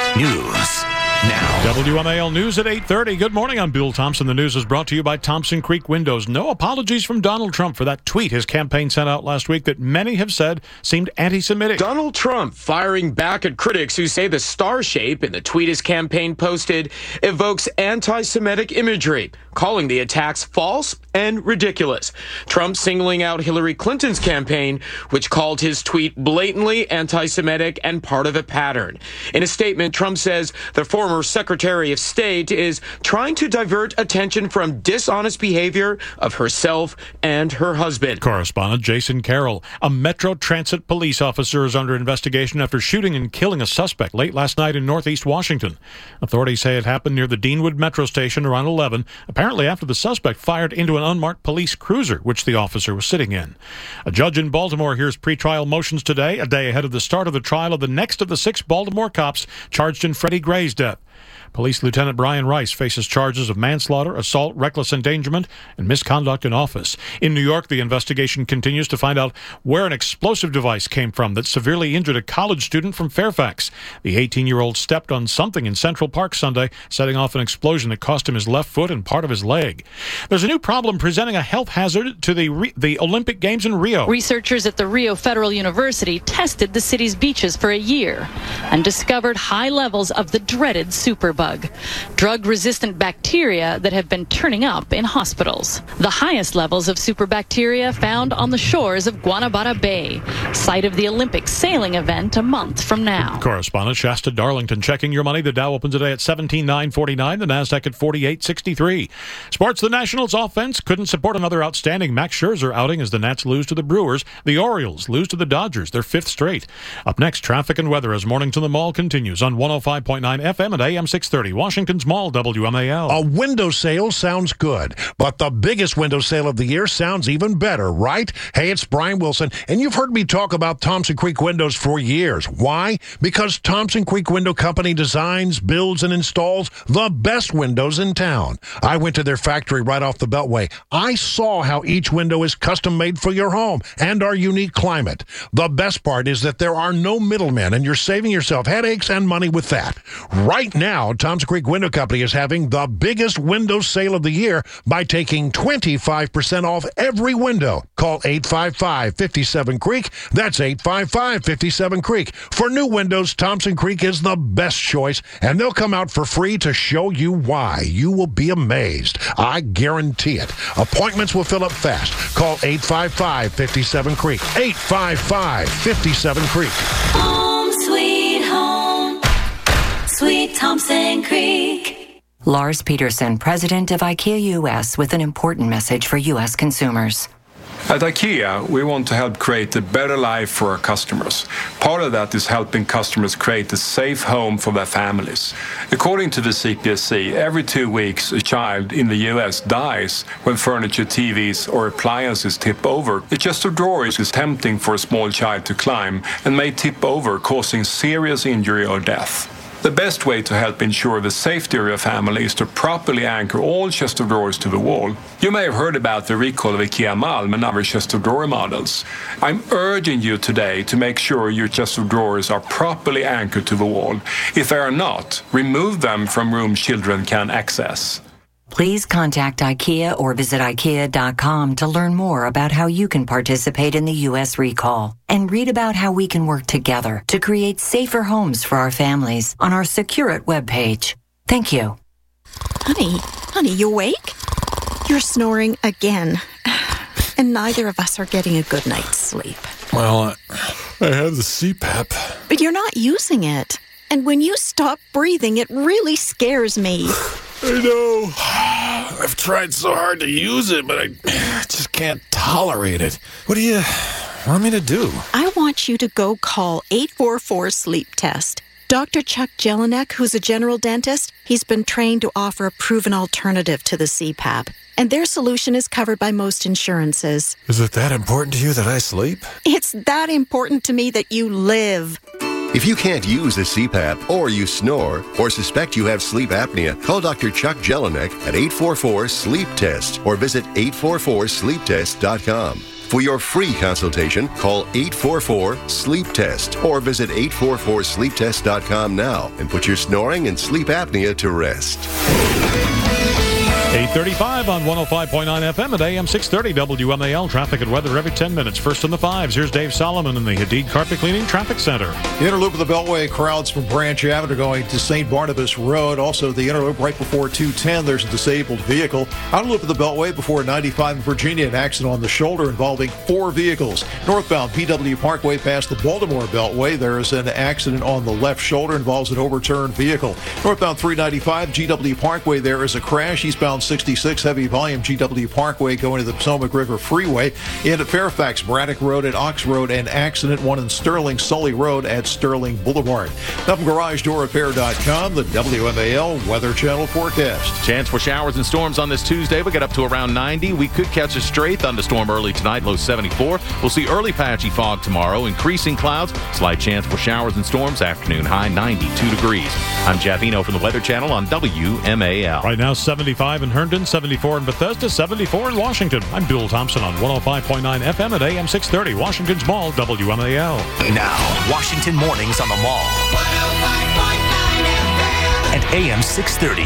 News now. W M A L News at eight thirty. Good morning, I'm Bill Thompson. The news is brought to you by Thompson Creek Windows. No apologies from Donald Trump for that tweet his campaign sent out last week that many have said seemed anti-Semitic. Donald Trump firing back at critics who say the star shape in the tweet his campaign posted evokes anti-Semitic imagery, calling the attacks false and ridiculous. Trump singling out Hillary Clinton's campaign, which called his tweet blatantly anti-Semitic and part of a pattern. In a statement, Trump says the former Secretary of State is trying to divert attention from dishonest behavior of herself and her husband. Correspondent Jason Carroll. A Metro Transit police officer is under investigation after shooting and killing a suspect late last night in northeast Washington. Authorities say it happened near the Deanwood Metro station around eleven, apparently after the suspect fired into an unmarked police cruiser, which the officer was sitting in. A judge in Baltimore hears pretrial motions today, a day ahead of the start of the trial of the next of the six Baltimore cops charged in Freddie Gray's death. Police Lieutenant Brian Rice faces charges of manslaughter, assault, reckless endangerment, and misconduct in office. In New York, the investigation continues to find out where an explosive device came from that severely injured a college student from Fairfax. The eighteen-year-old stepped on something in Central Park Sunday, setting off an explosion that cost him his left foot and part of his leg. There's a new problem presenting a health hazard to the, Re- the Olympic Games in Rio. Researchers at the Rio Federal University tested the city's beaches for a year and discovered high levels of the dreaded superbug. Drug-resistant bacteria that have been turning up in hospitals. The highest levels of superbacteria found on the shores of Guanabara Bay, site of the Olympic sailing event a month from now. Correspondent Shasta Darlington checking your money. The Dow opened today at seventeen thousand nine hundred forty-nine, the Nasdaq at forty-eight sixty-three. Sports, the Nationals offense couldn't support another outstanding Max Scherzer outing as the Nats lose to the Brewers. The Orioles lose to the Dodgers, their fifth straight. Up next, traffic and weather as Mornington the Mall continues on one oh five point nine F M and A M six thirty. Washington's Mall, W M A L. A window sale sounds good, but the biggest window sale of the year sounds even better, right? Hey, it's Brian Wilson, and you've heard me talk about Thompson Creek Windows for years. Why? Because Thompson Creek Window Company designs, builds, and installs the best windows in town. I went to their factory right off the Beltway. I saw how each window is custom made for your home and our unique climate. The best part is that there are no middlemen, and you're saving yourself headaches and money with that. Right now, Thompson Creek Window Company is having the biggest window sale of the year by taking twenty-five percent off every window. Call eight five five, five seven, creek. That's eight five five, five seven, creek. For new windows, Thompson Creek is the best choice, and they'll come out for free to show you why. You will be amazed. I guarantee it. Appointments will fill up fast. Call eight five five, five seven, creek. eight five five, five seven, creek. Home sweet home. Sweet Thompson Creek. Lars Peterson, president of IKEA U S, with an important message for U S consumers. At IKEA, we want to help create a better life for our customers. Part of that is helping customers create a safe home for their families. According to the C P S C, every two weeks a child in the U S dies when furniture, T Vs, or appliances tip over. A chest of drawers is tempting for a small child to climb and may tip over, causing serious injury or death. The best way to help ensure the safety of your family is to properly anchor all chest of drawers to the wall. You may have heard about the recall of IKEA Malm and other chest of drawer models. I'm urging you today to make sure your chest of drawers are properly anchored to the wall. If they are not, remove them from rooms children can access. Please contact IKEA or visit IKEA dot com to learn more about how you can participate in the U S recall and read about how we can work together to create safer homes for our families on our Secure It webpage. Thank you. Honey, honey, you awake? You're snoring again. And neither of us are getting a good night's sleep. Well, I have the C PAP. But you're not using it. And when you stop breathing, it really scares me. I know. I've tried so hard to use it, but I just can't tolerate it. What do you want me to do? I want you to go call eight four four sleep test. Doctor Chuck Jelinek, who's a general dentist, he's been trained to offer a proven alternative to the C PAP. And their solution is covered by most insurances. Is it that important to you that I sleep? It's that important to me that you live. If you can't use a C PAP, or you snore, or suspect you have sleep apnea, call Doctor Chuck Jelinek at eight four four sleep test or visit eight four four sleep test dot com. For your free consultation, call eight four four sleep test or visit eight four four sleep test dot com now and put your snoring and sleep apnea to rest. eight thirty-five on one oh five point nine F M at A M six thirty W M A L. Traffic and weather every ten minutes. First in the fives. Here's Dave Solomon in the Hadid Carpet Cleaning Traffic Center. The Interloop of the Beltway, crowds from Branch Avenue going to Saint Barnabas Road. Also, the Interloop right before two ten, there's a disabled vehicle. Outer Loop of the Beltway before ninety-five in Virginia, an accident on the shoulder involving four vehicles. Northbound P W Parkway past the Baltimore Beltway, there is an accident on the left shoulder, involves an overturned vehicle. Northbound three ninety-five G W Parkway, there is a crash. Eastbound sixty-six, heavy volume G W Parkway going to the Potomac River Freeway. In Fairfax, Braddock Road at Ox Road, an accident. One in Sterling, Sully Road at Sterling Boulevard. Now from Garage Door Repair dot com, the W M A L Weather Channel forecast. Chance for showers and storms on this Tuesday. We get up to around ninety. We could catch a stray thunderstorm early tonight, low seventy-four. We'll see early patchy fog tomorrow, increasing clouds, slight chance for showers and storms, afternoon high ninety-two degrees. I'm Jeff Eno from the Weather Channel on W M A L. Right now, seventy-five in Herndon, seventy-four in Bethesda, seventy-four in Washington. I'm Bill Thompson on one oh five point nine F M at A M six thirty, Washington's Mall, W M A L. Now, Washington Mornings on the Mall. And A M six thirty.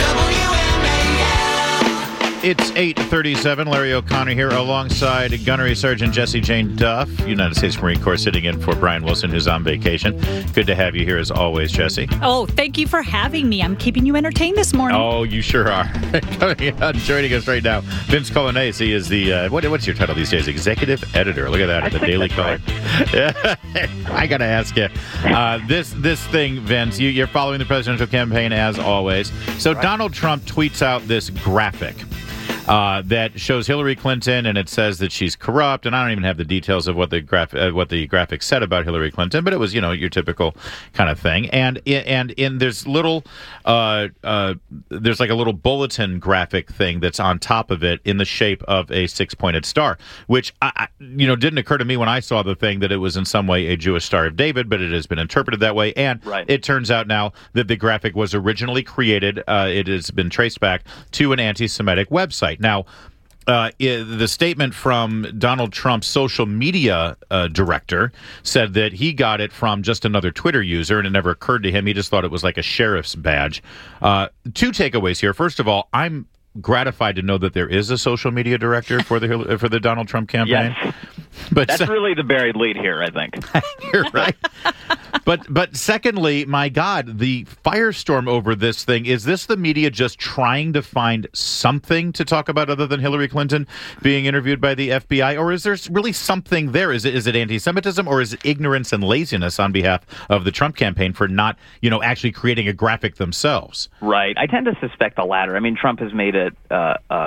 It's eight thirty-seven. Larry O'Connor here alongside Gunnery Sergeant Jesse Jane Duff, United States Marine Corps, sitting in for Brian Wilson, who's on vacation. Good to have you here as always, Jesse. Oh, thank you for having me. I'm keeping you entertained this morning. Oh, you sure are. Coming out, joining us right now, Vince Colanese. He is the, uh, what, what's your title these days? Executive Editor. Look at that at the Daily Caller. Right. I got to ask you. Uh, this this thing, Vince, you, you're following the presidential campaign as always. So right. Donald Trump tweets out this graphic. Uh, that shows Hillary Clinton, and it says that she's corrupt. And I don't even have the details of what the graph uh, what the graphic said about Hillary Clinton, but it was, you know, your typical kind of thing. And and in there's little uh, uh, there's like a little bulletin graphic thing that's on top of it in the shape of a six-pointed star, which I, I, you know didn't occur to me when I saw the thing that it was in some way a Jewish Star of David, but it has been interpreted that way. And right. It turns out now that the graphic was originally created. Uh, it has been traced back to an anti-Semitic website. Now, uh, the statement from Donald Trump's social media uh, director said that he got it from just another Twitter user, and it never occurred to him. He just thought it was like a sheriff's badge. Uh, two takeaways here. First of all, I'm gratified to know that there is a social media director for the for the Donald Trump campaign. Yes. But that's se- really the buried lead here, I think. You're right. But but secondly, my God, the firestorm over this thing, is this the media just trying to find something to talk about other than Hillary Clinton being interviewed by the F B I? Or is there really something there? Is it is it anti-Semitism, or is it ignorance and laziness on behalf of the Trump campaign for not, you know, actually creating a graphic themselves? Right. I tend to suspect the latter. I mean, Trump has made it uh, uh,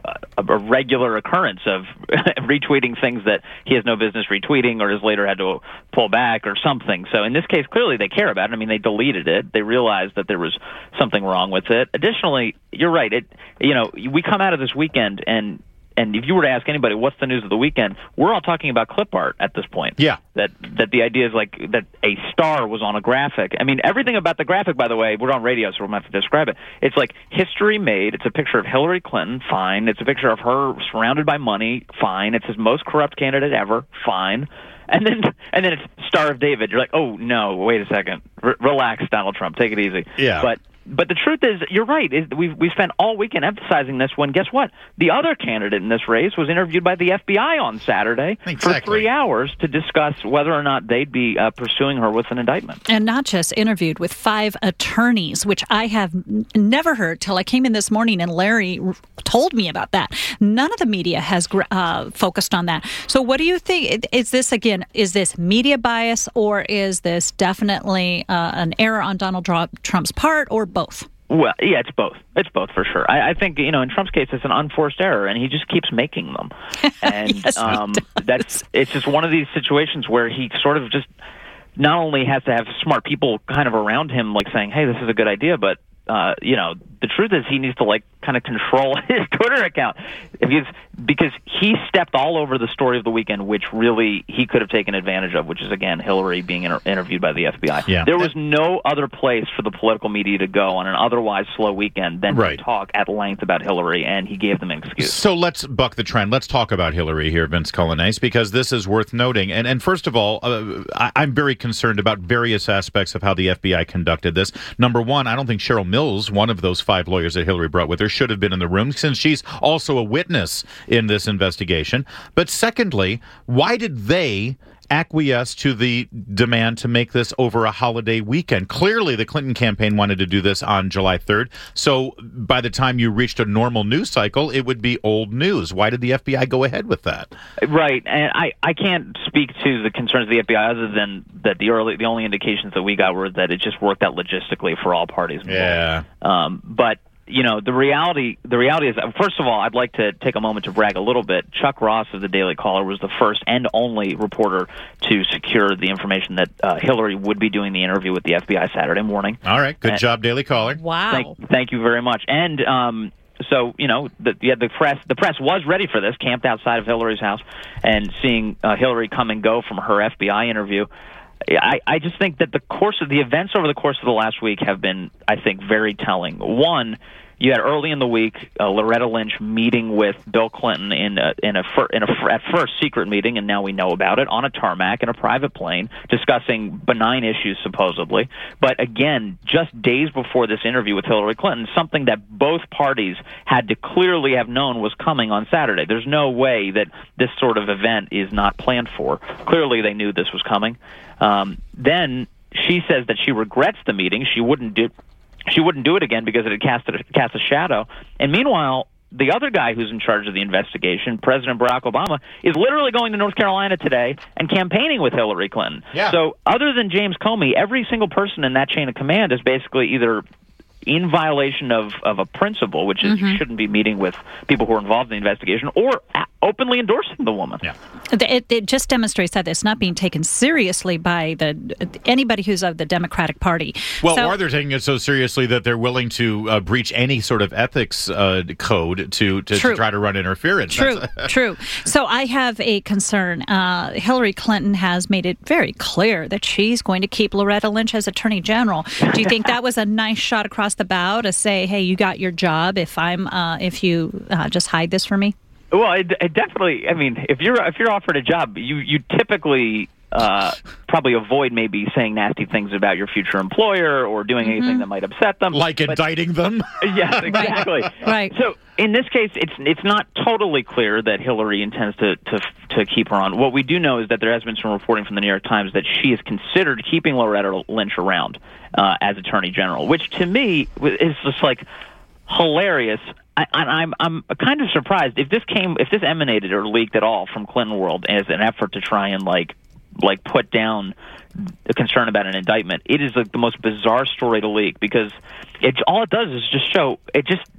a, a regular occurrence of retweeting things that he has no business retweeting or has later had to pull back or something. So in this case, clearly they care about it. I mean, they deleted it. They realized that there was something wrong with it. Additionally, you're right. It, you know, we come out of this weekend and And if you were to ask anybody, what's the news of the weekend, we're all talking about clip art at this point. Yeah. That that the idea is like that a star was on a graphic. I mean, everything about the graphic, by the way, we're on radio, so we're going to have to describe it. It's like history made. It's a picture of Hillary Clinton, fine. It's a picture of her surrounded by money, fine. It's his most corrupt candidate ever, fine. And then and then it's Star of David. You're like, oh, no, wait a second. R- relax, Donald Trump. Take it easy. Yeah. But But the truth is, you're right. We we spent all weekend emphasizing this when, guess what? The other candidate in this race was interviewed by the F B I on Saturday exactly. for three hours to discuss whether or not they'd be uh, pursuing her with an indictment. And not just interviewed with five attorneys, which I have n- never heard till I came in this morning and Larry r- told me about that. None of the media has gr- uh, focused on that. So what do you think? Is this, again, is this media bias or is this definitely uh, an error on Donald Trump's part or both? Well, yeah, it's both. It's both for sure. I, I think, you know, in Trump's case, it's an unforced error, and he just keeps making them. And yes, um, that's it's just one of these situations where he sort of just not only has to have smart people kind of around him, like saying, hey, this is a good idea, but, uh, you know, the truth is he needs to, like, kind of control his Twitter account. If he's, because he stepped all over the story of the weekend, which really he could have taken advantage of, which is, again, Hillary being inter- interviewed by the F B I. Yeah. There was no other place for the political media to go on an otherwise slow weekend than Right. to talk at length about Hillary, and he gave them an excuse. So let's buck the trend. Let's talk about Hillary here, Vince Cullinane, because this is worth noting. And and first of all, uh, I, I'm very concerned about various aspects of how the F B I conducted this. Number one, I don't think Cheryl Mills, one of those five lawyers that Hillary brought with her, should have been in the room, since she's also a witness in this investigation. But secondly, why did they acquiesce to the demand to make this over a holiday weekend? Clearly, the Clinton campaign wanted to do this on July third. So by the time you reached a normal news cycle, it would be old news. Why did the F B I go ahead with that? Right, and I, I can't speak to the concerns of the F B I other than that the early the only indications that we got were that it just worked out logistically for all parties involved. Yeah. Um, but you know, the reality the reality is, first of all, I'd like to take a moment to brag a little bit. Chuck Ross of the Daily Caller was the first and only reporter to secure the information that uh, Hillary would be doing the interview with the F B I Saturday morning. All right, good and, job, Daily Caller. Wow. Thank, thank you very much. And um, so, you know, the, yeah, the press the press was ready for this, camped outside of Hillary's house, and seeing uh, Hillary come and go from her F B I interview. I, I just think that the course of the events over the course of the last week have been, I think, very telling. One, you had early in the week uh, Loretta Lynch meeting with Bill Clinton in a, in a fir- in a fir- at first secret meeting, and now we know about it, on a tarmac in a private plane, discussing benign issues supposedly. But again, just days before this interview with Hillary Clinton, something that both parties had to clearly have known was coming on Saturday. There's no way that this sort of event is not planned for. Clearly, they knew this was coming. Um, then she says that she regrets the meeting. She wouldn't do. She wouldn't do it again because it had cast a, cast a shadow. And meanwhile, the other guy who's in charge of the investigation, President Barack Obama, is literally going to North Carolina today and campaigning with Hillary Clinton. Yeah. So other than James Comey, every single person in that chain of command is basically either in violation of, of a principle, which is Mm-hmm. you shouldn't be meeting with people who are involved in the investigation, or openly endorsing the woman. Yeah. It, it just demonstrates that it's not being taken seriously by the anybody who's of the Democratic Party. Well, so, or they're taking it so seriously that they're willing to uh, breach any sort of ethics uh, code to, to, to try to run interference. True, That's, true. So I have a concern. Uh, Hillary Clinton has made it very clear that she's going to keep Loretta Lynch as Attorney General. Do you think that was a nice shot across the bow to say, "Hey, you got your job if I'm uh, if you uh, just hide this for me"? Well, it, it definitely. I mean, if you're if you're offered a job, you you typically uh, probably avoid maybe saying nasty things about your future employer or doing anything Mm-hmm. that might upset them, like but, indicting them. Yes, exactly. Right. So in this case, it's it's not totally clear that Hillary intends to, to to keep her on. What we do know is that there has been some reporting from the New York Times that she has considered keeping Loretta Lynch around uh, as Attorney General, which to me is just like hilarious. I, I'm I'm kind of surprised if this came if this emanated or leaked at all from Clinton world as an effort to try and like like put down a concern about an indictment. It is like the most bizarre story to leak because it all it does is just show it just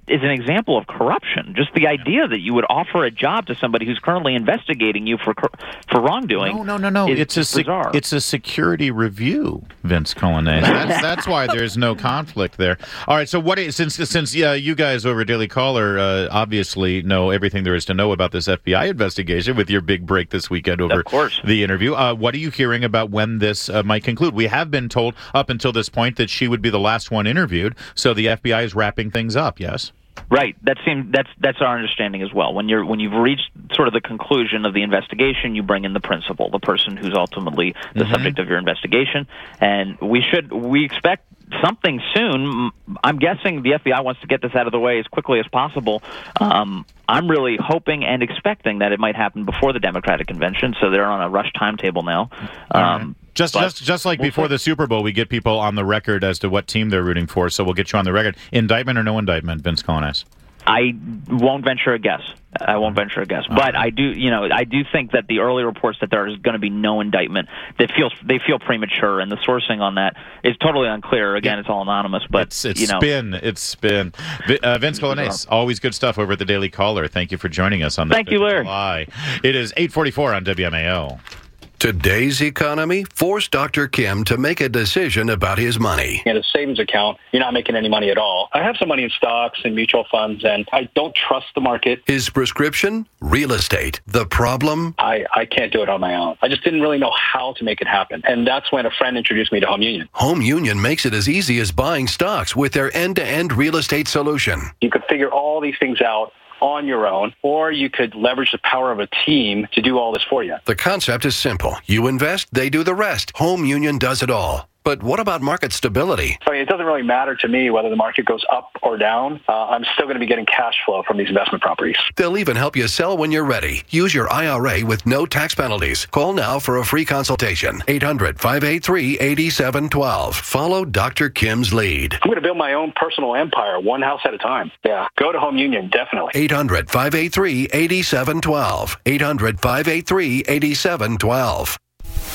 is an example of corruption. Just the idea that you would offer a job to somebody who's currently investigating you for for wrongdoing. No, no, no, no. Is it's a sec- bizarre. it's a security review, Vince Cullinane. That's that's why there's no conflict there. All right. So what is, since since yeah, you guys over at Daily Caller uh, obviously know everything there is to know about this F B I investigation with your big break this weekend over Of course. the interview. Uh, what are you hearing about when this uh, might conclude? We have been told up until this point that she would be the last one interviewed, so the F B I is wrapping things up. Yes. Right. That seems that's that's our understanding as well. When you're when you've reached sort of the conclusion of the investigation, you bring in the principal, the person who's ultimately the Mm-hmm. subject of your investigation, and we should we expect something soon. I'm guessing the F B I wants to get this out of the way as quickly as possible. Um, I'm really hoping and expecting that it might happen before the Democratic convention, so they're on a rush timetable now. Um, Just, but just, just like we'll before see. the Super Bowl, we get people on the record as to what team they're rooting for. So we'll get you on the record. Indictment or no indictment, Vince Cullinane? I won't venture a guess. I won't venture a guess, but I do, you know, I do think that the early reports that there is going to be no indictment, that feels they feel premature, and the sourcing on that is totally unclear. Again, it's all anonymous, but It's, it's you know, spin. It's spin. Vi- Uh, Vince Cullinane, always good stuff over at the Daily Caller. Thank you for joining us on the Thank you, Larry. July. It is eight forty-four on W M A L. Today's economy forced Doctor Kim to make a decision about his money. In a savings account, you're not making any money at all. I have some money in stocks and mutual funds, and I don't trust the market. His prescription? Real estate. The problem? I, I can't do it on my own. I just didn't really know how to make it happen. And that's when a friend introduced me to Home Union. Home Union makes it as easy as buying stocks with their end-to-end real estate solution. You could figure all these things out on your own, or you could leverage the power of a team to do all this for you. The concept is simple. You invest, they do the rest. Home Union does it all. But what about market stability? So I mean, it doesn't really matter to me whether the market goes up or down. Uh, I'm still going to be getting cash flow from these investment properties. They'll even help you sell when you're ready. Use your I R A with no tax penalties. Call now for a free consultation. eight hundred, five eight three, eight seven one two. Follow Doctor Kim's lead. I'm going to build my own personal empire, one house at a time. Yeah, go to Home Union, definitely. eight hundred, five eight three, eight seven one two. eight hundred, five eight three, eight seven one two.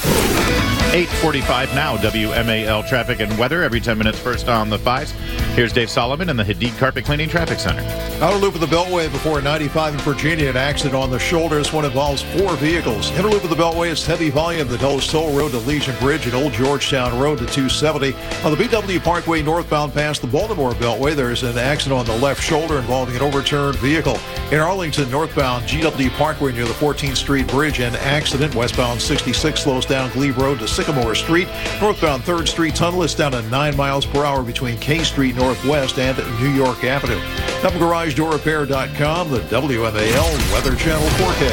eight forty-five now, W M A L traffic and weather every ten minutes first on the fives. Here's Dave Solomon in the Hadid Carpet Cleaning Traffic Center. Outer loop of the Beltway before ninety-five in Virginia, an accident on the shoulder. This one involves four vehicles. Inner loop of the Beltway is heavy volume, the Dulles Toll Road to Legion Bridge and Old Georgetown Road to two seventy. On the B W Parkway northbound past the Baltimore Beltway, there's an accident on the left shoulder involving an overturned vehicle. In Arlington, northbound G W Parkway near the fourteenth Street Bridge, an accident. Westbound sixty-six slows down Glebe Road to Sycamore Street. Northbound third Street Tunnel is down to nine miles per hour between K Street Northwest and New York Avenue. Now from Garage Door Repair dot com, the W M A L Weather Channel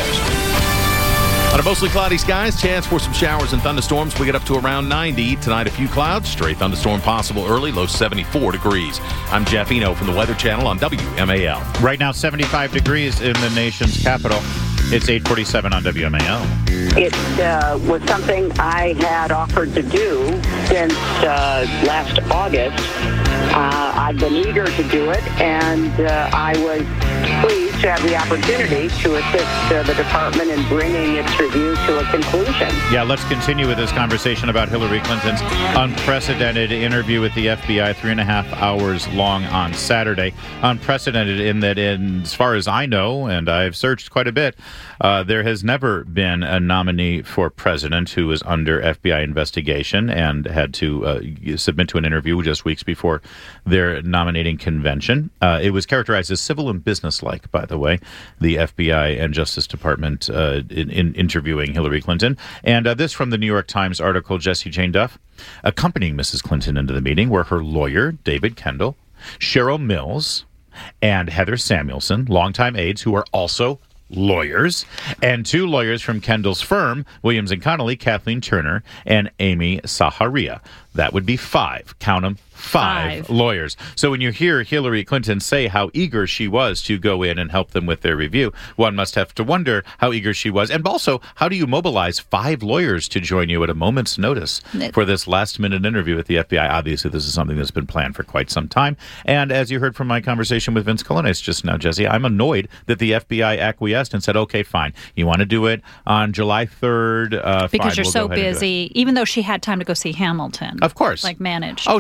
forecast. On a mostly cloudy skies, chance for some showers and thunderstorms. We get up to around ninety. Tonight, a few clouds. Stray thunderstorm possible early, low seventy-four degrees. I'm Jeff Eno from the Weather Channel on W M A L. Right now, seventy-five degrees in the nation's capital. It's eight forty-seven on W M A L. It uh, was something I had offered to do since uh, last August. Uh, I've been eager to do it, and uh, I was pleased to have the opportunity to assist uh, the department in bringing its review to a conclusion. Yeah, let's continue with this conversation about Hillary Clinton's unprecedented interview with the F B I, three and a half hours long on Saturday. Unprecedented in that, in, as far as I know, and I've searched quite a bit, uh, there has never been a nominee for president who was under F B I investigation and had to uh, submit to an interview just weeks before their nominating convention. Uh, it was characterized as civil and businesslike, by the way, the F B I and Justice Department uh, in, in interviewing Hillary Clinton. And uh, this from the New York Times article, Jessie Jane Duff. Accompanying Missus Clinton into the meeting were her lawyer, David Kendall, Cheryl Mills, and Heather Samuelson, longtime aides who are also lawyers, and two lawyers from Kendall's firm, Williams and Connolly, Kathleen Turner and Amy Saharia. That would be five. Count them. Five, Five lawyers. So when you hear Hillary Clinton say how eager she was to go in and help them with their review, one must have to wonder how eager she was. And also, how do you mobilize five lawyers to join you at a moment's notice for this last-minute interview with the F B I? Obviously, this is something that's been planned for quite some time. And as you heard from my conversation with Vince Cullinane just now, Jesse, I'm annoyed that the F B I acquiesced and said, okay, fine. You want to do it on July third? Uh, because fine, you're we'll so busy, even though she had time to go see Hamilton. Of course. Like manage. Oh, she's been... She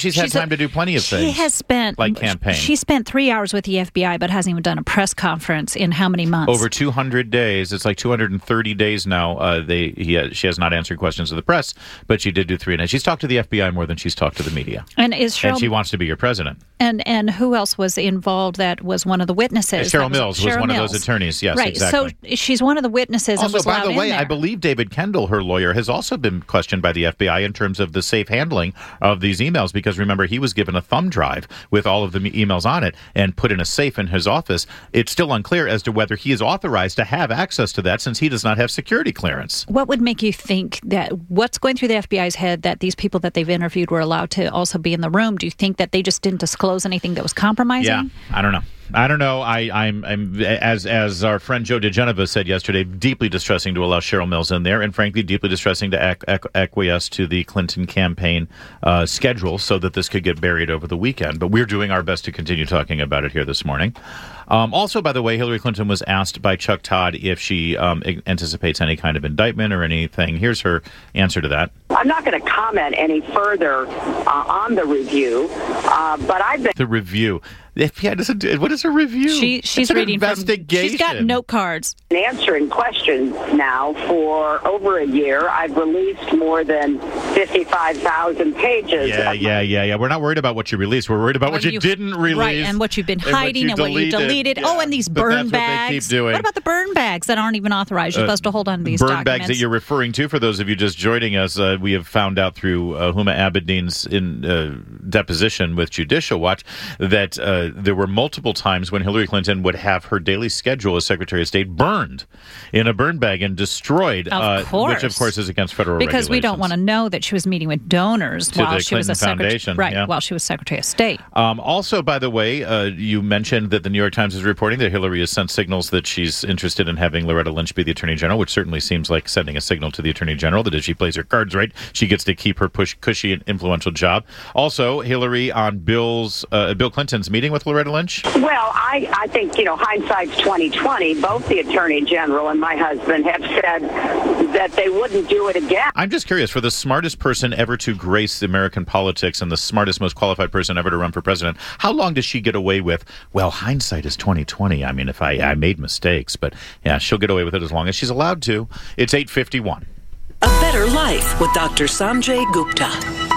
she's had she's time a, to do plenty of she things. She has spent like campaign. She spent three hours with the F B I, but hasn't even done a press conference in how many months? Over two hundred days. It's like two hundred thirty days now. Uh, they he has, she has not answered questions of the press, but she did do three. And she's talked to the F B I more than she's talked to the media. And is Cheryl, and she wants to be your president. And and who else was involved? That was one of the witnesses. Cheryl was, Mills was Cheryl one Mills. of those attorneys. Yes, right. exactly. So she's one of the witnesses. Also, and was by allowed the way, in there. I believe David Kendall, her lawyer, has also been questioned by the F B I in terms of the safe handling of these emails, because remember, he was given a thumb drive with all of the emails on it and put in a safe in his office. It's still unclear as to whether he is authorized to have access to that, since he does not have security clearance. What would make you think that what's going through the F B I's head that these people that they've interviewed were allowed to also be in the room? Do you think that they just didn't disclose anything that was compromising? Yeah, I don't know. I don't know. I, I'm, I'm as as our friend Joe DeGeneva said yesterday, deeply distressing to allow Cheryl Mills in there, and frankly, deeply distressing to ac- ac- acquiesce to the Clinton campaign uh, schedule so that this could get buried over the weekend. But we're doing our best to continue talking about it here this morning. Um, also, by the way, Hillary Clinton was asked by Chuck Todd if she um, anticipates any kind of indictment or anything. Here's her answer to that. I'm not going to comment any further uh, on the review, uh, but I've been... The review. The F B I doesn't do, what is a review? She, she's it's an reading investigation. From, she's got note cards. Answering questions now for over a year. I've released more than fifty-five thousand pages. Yeah, yeah, yeah, yeah. We're not worried about what you released. We're worried about what, what you, you didn't release. Right, and what you've been hiding and what you, and what you deleted. Yeah, oh, and these burn bags. What, they keep doing. What about the burn bags that aren't even authorized? You're uh, supposed to hold on to these burn documents. bags that you're referring to, for those of you just joining us, uh, we have found out through uh, Huma Abedin's in, uh, deposition with Judicial Watch that uh, there were multiple times when Hillary Clinton would have her daily schedule as Secretary of State burned in a burn bag and destroyed, of uh, which of course is against federal because regulations. we don't want to know that she was meeting with donors to while the she Clinton was a secretary, Foundation, right? yeah. While she was Secretary of State. Um, also, by the way, uh, you mentioned that the New York Times is reporting that Hillary has sent signals that she's interested in having Loretta Lynch be the Attorney General, which certainly seems like sending a signal to the Attorney General that if she plays her cards right, she gets to keep her push, cushy and influential job. Also, Hillary on Bill's uh, Bill Clinton's meeting with Loretta Lynch. Well, I, I think, you know, hindsight's twenty twenty. Both the Attorney General and my husband have said that they wouldn't do it again. I'm just curious, for the smartest person ever to grace American politics and the smartest, most qualified person ever to run for president, how long does she get away with, well, hindsight is twenty twenty. I mean, if I, I made mistakes, but yeah, she'll get away with it as long as she's allowed to. It's eight fifty-one. A Better Life with Doctor Sanjay Gupta.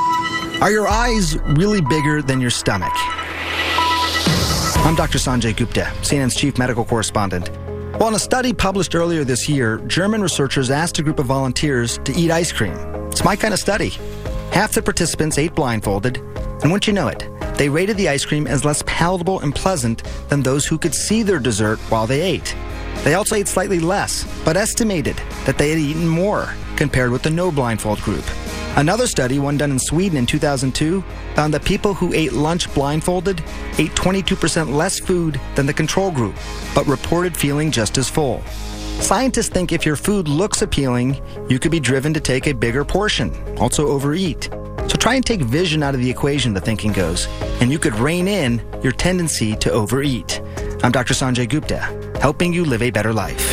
Are your eyes really bigger than your stomach? I'm Doctor Sanjay Gupta, C N N's chief medical correspondent. Well, in a study published earlier this year, German researchers asked a group of volunteers to eat ice cream. It's my kind of study. Half the participants ate blindfolded, and wouldn't you know it, they rated the ice cream as less palatable and pleasant than those who could see their dessert while they ate. They also ate slightly less, but estimated that they had eaten more compared with the no blindfold group. Another study, one done in Sweden in two thousand two, found that people who ate lunch blindfolded ate twenty-two percent less food than the control group, but reported feeling just as full. Scientists think if your food looks appealing, you could be driven to take a bigger portion, also overeat. So try and take vision out of the equation, the thinking goes, and you could rein in your tendency to overeat. I'm Doctor Sanjay Gupta, helping you live a better life.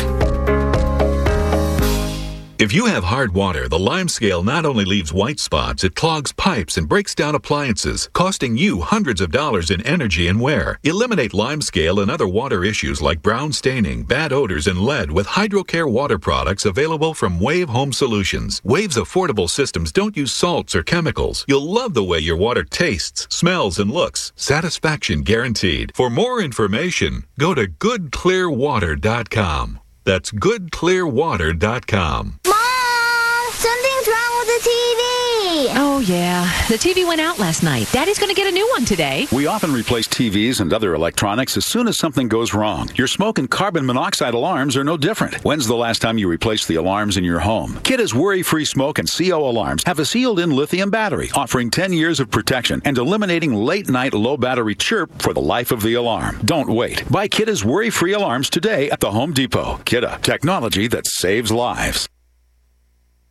If you have hard water, the Lime Scale not only leaves white spots, it clogs pipes and breaks down appliances, costing you hundreds of dollars in energy and wear. Eliminate Lime Scale and other water issues like brown staining, bad odors, and lead with HydroCare water products available from Wave Home Solutions. Wave's affordable systems don't use salts or chemicals. You'll love the way your water tastes, smells, and looks. Satisfaction guaranteed. For more information, go to good clear water dot com. That's good clear water dot com. Mom, something's wrong with the T V. Oh, yeah. The T V went out last night. Daddy's going to get a new one today. We often replace T Vs and other electronics as soon as something goes wrong. Your smoke and carbon monoxide alarms are no different. When's the last time you replaced the alarms in your home? Kidda's worry-free smoke and C O alarms have a sealed-in lithium battery, offering ten years of protection and eliminating late-night low-battery chirp for the life of the alarm. Don't wait. Buy Kidda's worry-free alarms today at the Home Depot. Kidda, technology that saves lives.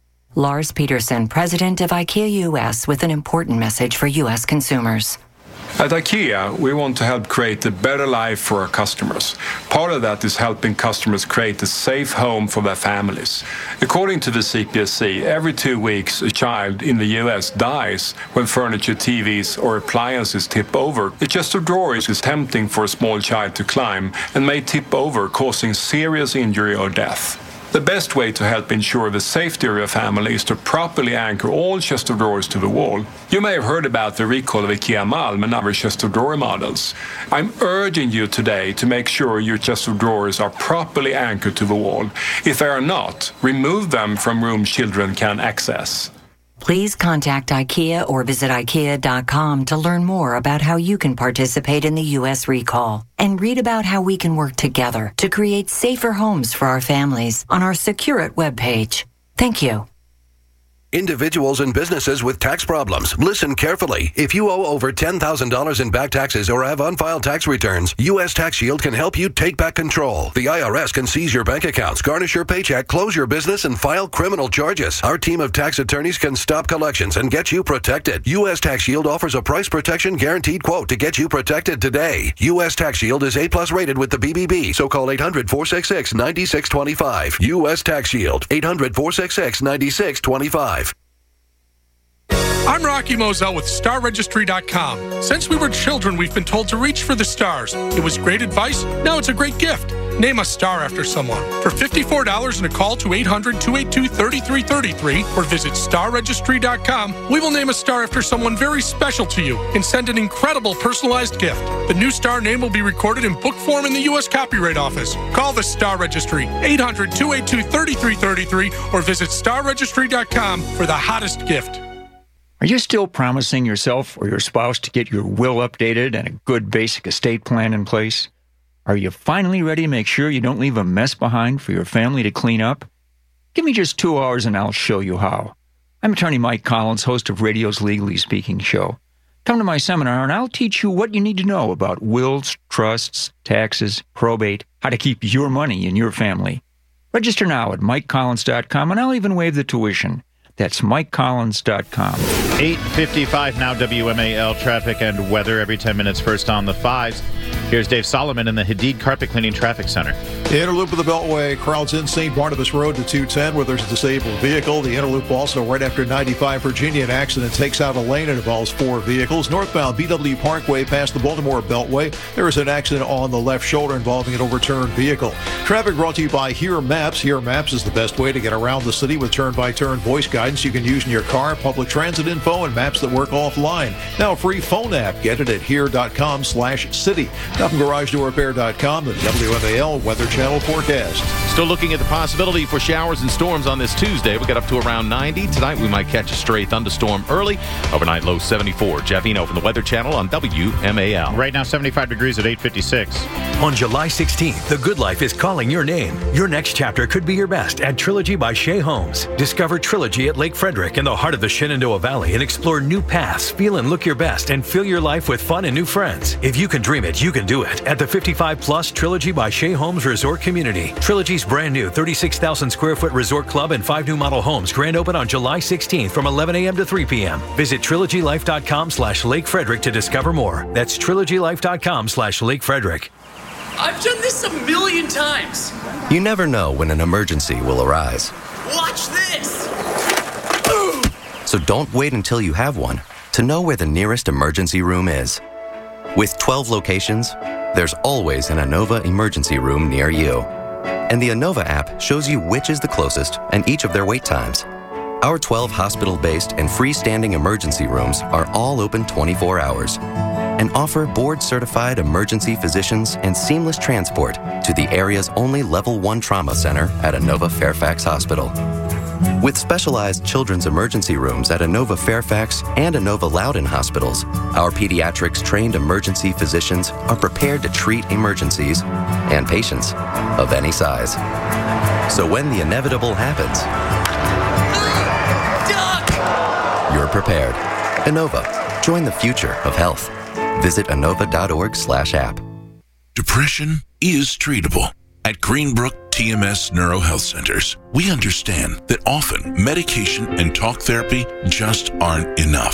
Lars Peterson, president of IKEA U S, with an important message for U S consumers. At IKEA, we want to help create a better life for our customers. Part of that is helping customers create a safe home for their families. According to the C P S C, every two weeks a child in the U S dies when furniture, T Vs, or appliances tip over. The chest of drawers is tempting for a small child to climb and may tip over, causing serious injury or death. The best way to help ensure the safety of your family is to properly anchor all chest of drawers to the wall. You may have heard about the recall of IKEA Malm and other chest of drawer models. I'm urging you today to make sure your chest of drawers are properly anchored to the wall. If they are not, remove them from rooms children can access. Please contact IKEA or visit IKEA dot com to learn more about how you can participate in the U S recall and read about how we can work together to create safer homes for our families on our Secure It webpage. Thank you. Individuals and businesses with tax problems, listen carefully. If you owe over ten thousand dollars in back taxes or have unfiled tax returns, U S Tax Shield can help you take back control. The I R S can seize your bank accounts, garnish your paycheck, close your business, and file criminal charges. Our team of tax attorneys can stop collections and get you protected. U S Tax Shield offers a price protection guaranteed quote to get you protected today. U S Tax Shield is A plus rated with the B B B, so call eight hundred, four six six, nine six two five. U S Tax Shield, eight hundred, four six six, nine six two five. I'm Rocky Moselle with Star Registry dot com. Since we were children, we've been told to reach for the stars. It was great advice. Now it's a great gift. Name a star after someone. For fifty-four dollars and a call to eight hundred, two eight two, three three three three or visit Star Registry dot com, we will name a star after someone very special to you and send an incredible personalized gift. The new star name will be recorded in book form in the U S Copyright Office. Call the Star Registry, eight hundred, two eight two, three three three three or visit Star Registry dot com for the hottest gift. Are you still promising yourself or your spouse to get your will updated and a good basic estate plan in place? Are you finally ready to make sure you don't leave a mess behind for your family to clean up? Give me just two hours and I'll show you how. I'm attorney Mike Collins, host of radio's Legally Speaking show. Come to my seminar and I'll teach you what you need to know about wills, trusts, taxes, probate, how to keep your money in your family. Register now at mike collins dot com and I'll even waive the tuition. That's mike collins dot com. eight fifty-five now, W M A L traffic and weather every ten minutes. First on the fives. Here's Dave Solomon in the Hadid Carpet Cleaning Traffic Center. The inner loop of the Beltway crowds in Saint Barnabas Road to two ten where there's a disabled vehicle. The inner loop also right after ninety-five Virginia. An accident takes out a lane and involves four vehicles. Northbound B W Parkway past the Baltimore Beltway. There is an accident on the left shoulder involving an overturned vehicle. Traffic brought to you by Here Maps. Here Maps is the best way to get around the city with turn-by-turn voice guidance you can use in your car, public transit info, and maps that work offline. Now a free phone app. Get it at here.com slash city. Now from garage door repair dot com, the W M A L Weather Channel forecast. Still looking at the possibility for showers and storms on this Tuesday. We got up to around ninety. Tonight we might catch a stray thunderstorm early. Overnight low seventy-four. Jeff Eno from the Weather Channel on W M A L. Right now seventy-five degrees at eight fifty-six. On July sixteenth, The Good Life is calling your name. Your next chapter could be your best at Trilogy by Shea Homes. Discover Trilogy at Lake Frederick in the heart of the Shenandoah Valley and explore new paths, feel and look your best, and fill your life with fun and new friends. If you can dream it, you can do it at the fifty-five plus Trilogy by Shea Homes Resort Community. Trilogy's brand new thirty-six thousand square foot resort club and five new model homes grand open on July sixteenth from eleven a.m. to three p.m. Visit trilogy life dot com slash Lake Frederick to discover more. That's trilogy life dot com slash Lake Frederick. I've done this a million times. You never know when an emergency will arise. Watch this. So don't wait until you have one to know where the nearest emergency room is. With twelve locations, there's always an Inova emergency room near you. And the Inova app shows you which is the closest and each of their wait times. Our twelve hospital-based and freestanding emergency rooms are all open twenty-four hours and offer board-certified emergency physicians and seamless transport to the area's only Level one Trauma Center at Inova Fairfax Hospital. With specialized children's emergency rooms at Inova Fairfax and Inova Loudoun hospitals, our pediatrics-trained emergency physicians are prepared to treat emergencies and patients of any size. So when the inevitable happens, you're prepared. Inova. Join the future of health. Visit Inova dot org slash app. Depression is treatable. At Greenbrook T M S Neuro Health Centers, we understand that often medication and talk therapy just aren't enough.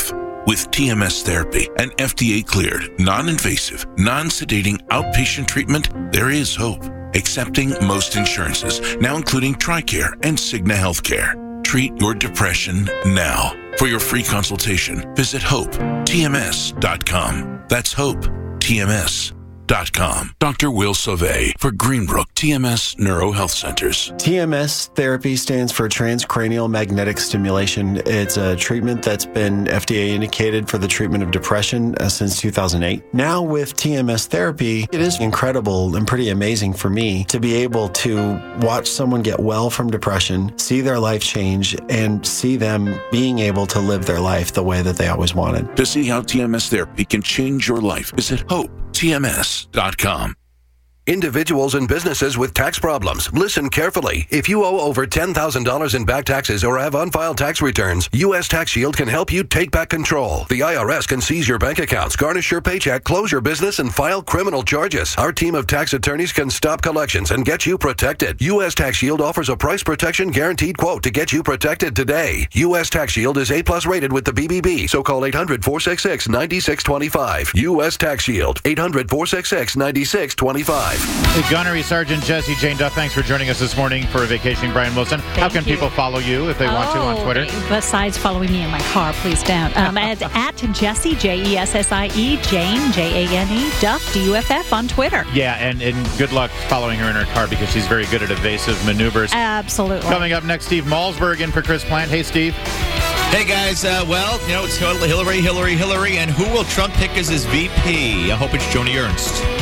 With T M S therapy, an F D A-cleared, non-invasive, non-sedating outpatient treatment, there is hope. Accepting most insurances, now including TRICARE and Cigna Healthcare. Treat your depression now. For your free consultation, visit hope T M S dot com. That's hope T M S dot com. Doctor Will Sauvé for Greenbrook T M S Neuro Health Centers. T M S therapy stands for transcranial magnetic stimulation. It's a treatment that's been F D A indicated for the treatment of depression uh, since two thousand eight. Now with T M S therapy, it is incredible and pretty amazing for me to be able to watch someone get well from depression, see their life change, and see them being able to live their life the way that they always wanted. To see how T M S therapy can change your life, visit hope T M S dot com. Individuals and businesses with tax problems, listen carefully. If you owe over ten thousand dollars in back taxes or have unfiled tax returns, U S Tax Shield can help you take back control. The I R S can seize your bank accounts, garnish your paycheck, close your business, and file criminal charges. Our team of tax attorneys can stop collections and get you protected. U S Tax Shield offers a price protection guaranteed quote to get you protected today. U S Tax Shield is A plus rated with the B B B, so call eight hundred, four six six, nine six two five. U S Tax Shield, eight hundred, four six six, nine six two five. The Gunnery Sergeant Jesse Jane Duff, thanks for joining us this morning for Vacationing Brian Wilson. Thank How can you. people follow you if they oh, want to on Twitter? Besides following me in my car, please don't. Um, at, at Jesse, J E S S I E, Jane, J A N E, Duff, D U F F on Twitter. Yeah, and, and good luck following her in her car because she's very good at evasive maneuvers. Absolutely. Coming up next, Steve Malsberg in for Chris Plant. Hey, Steve. Hey, guys. Uh, well, you know, it's Hillary, Hillary, Hillary, and who will Trump pick as his V P? I hope it's Joni Ernst.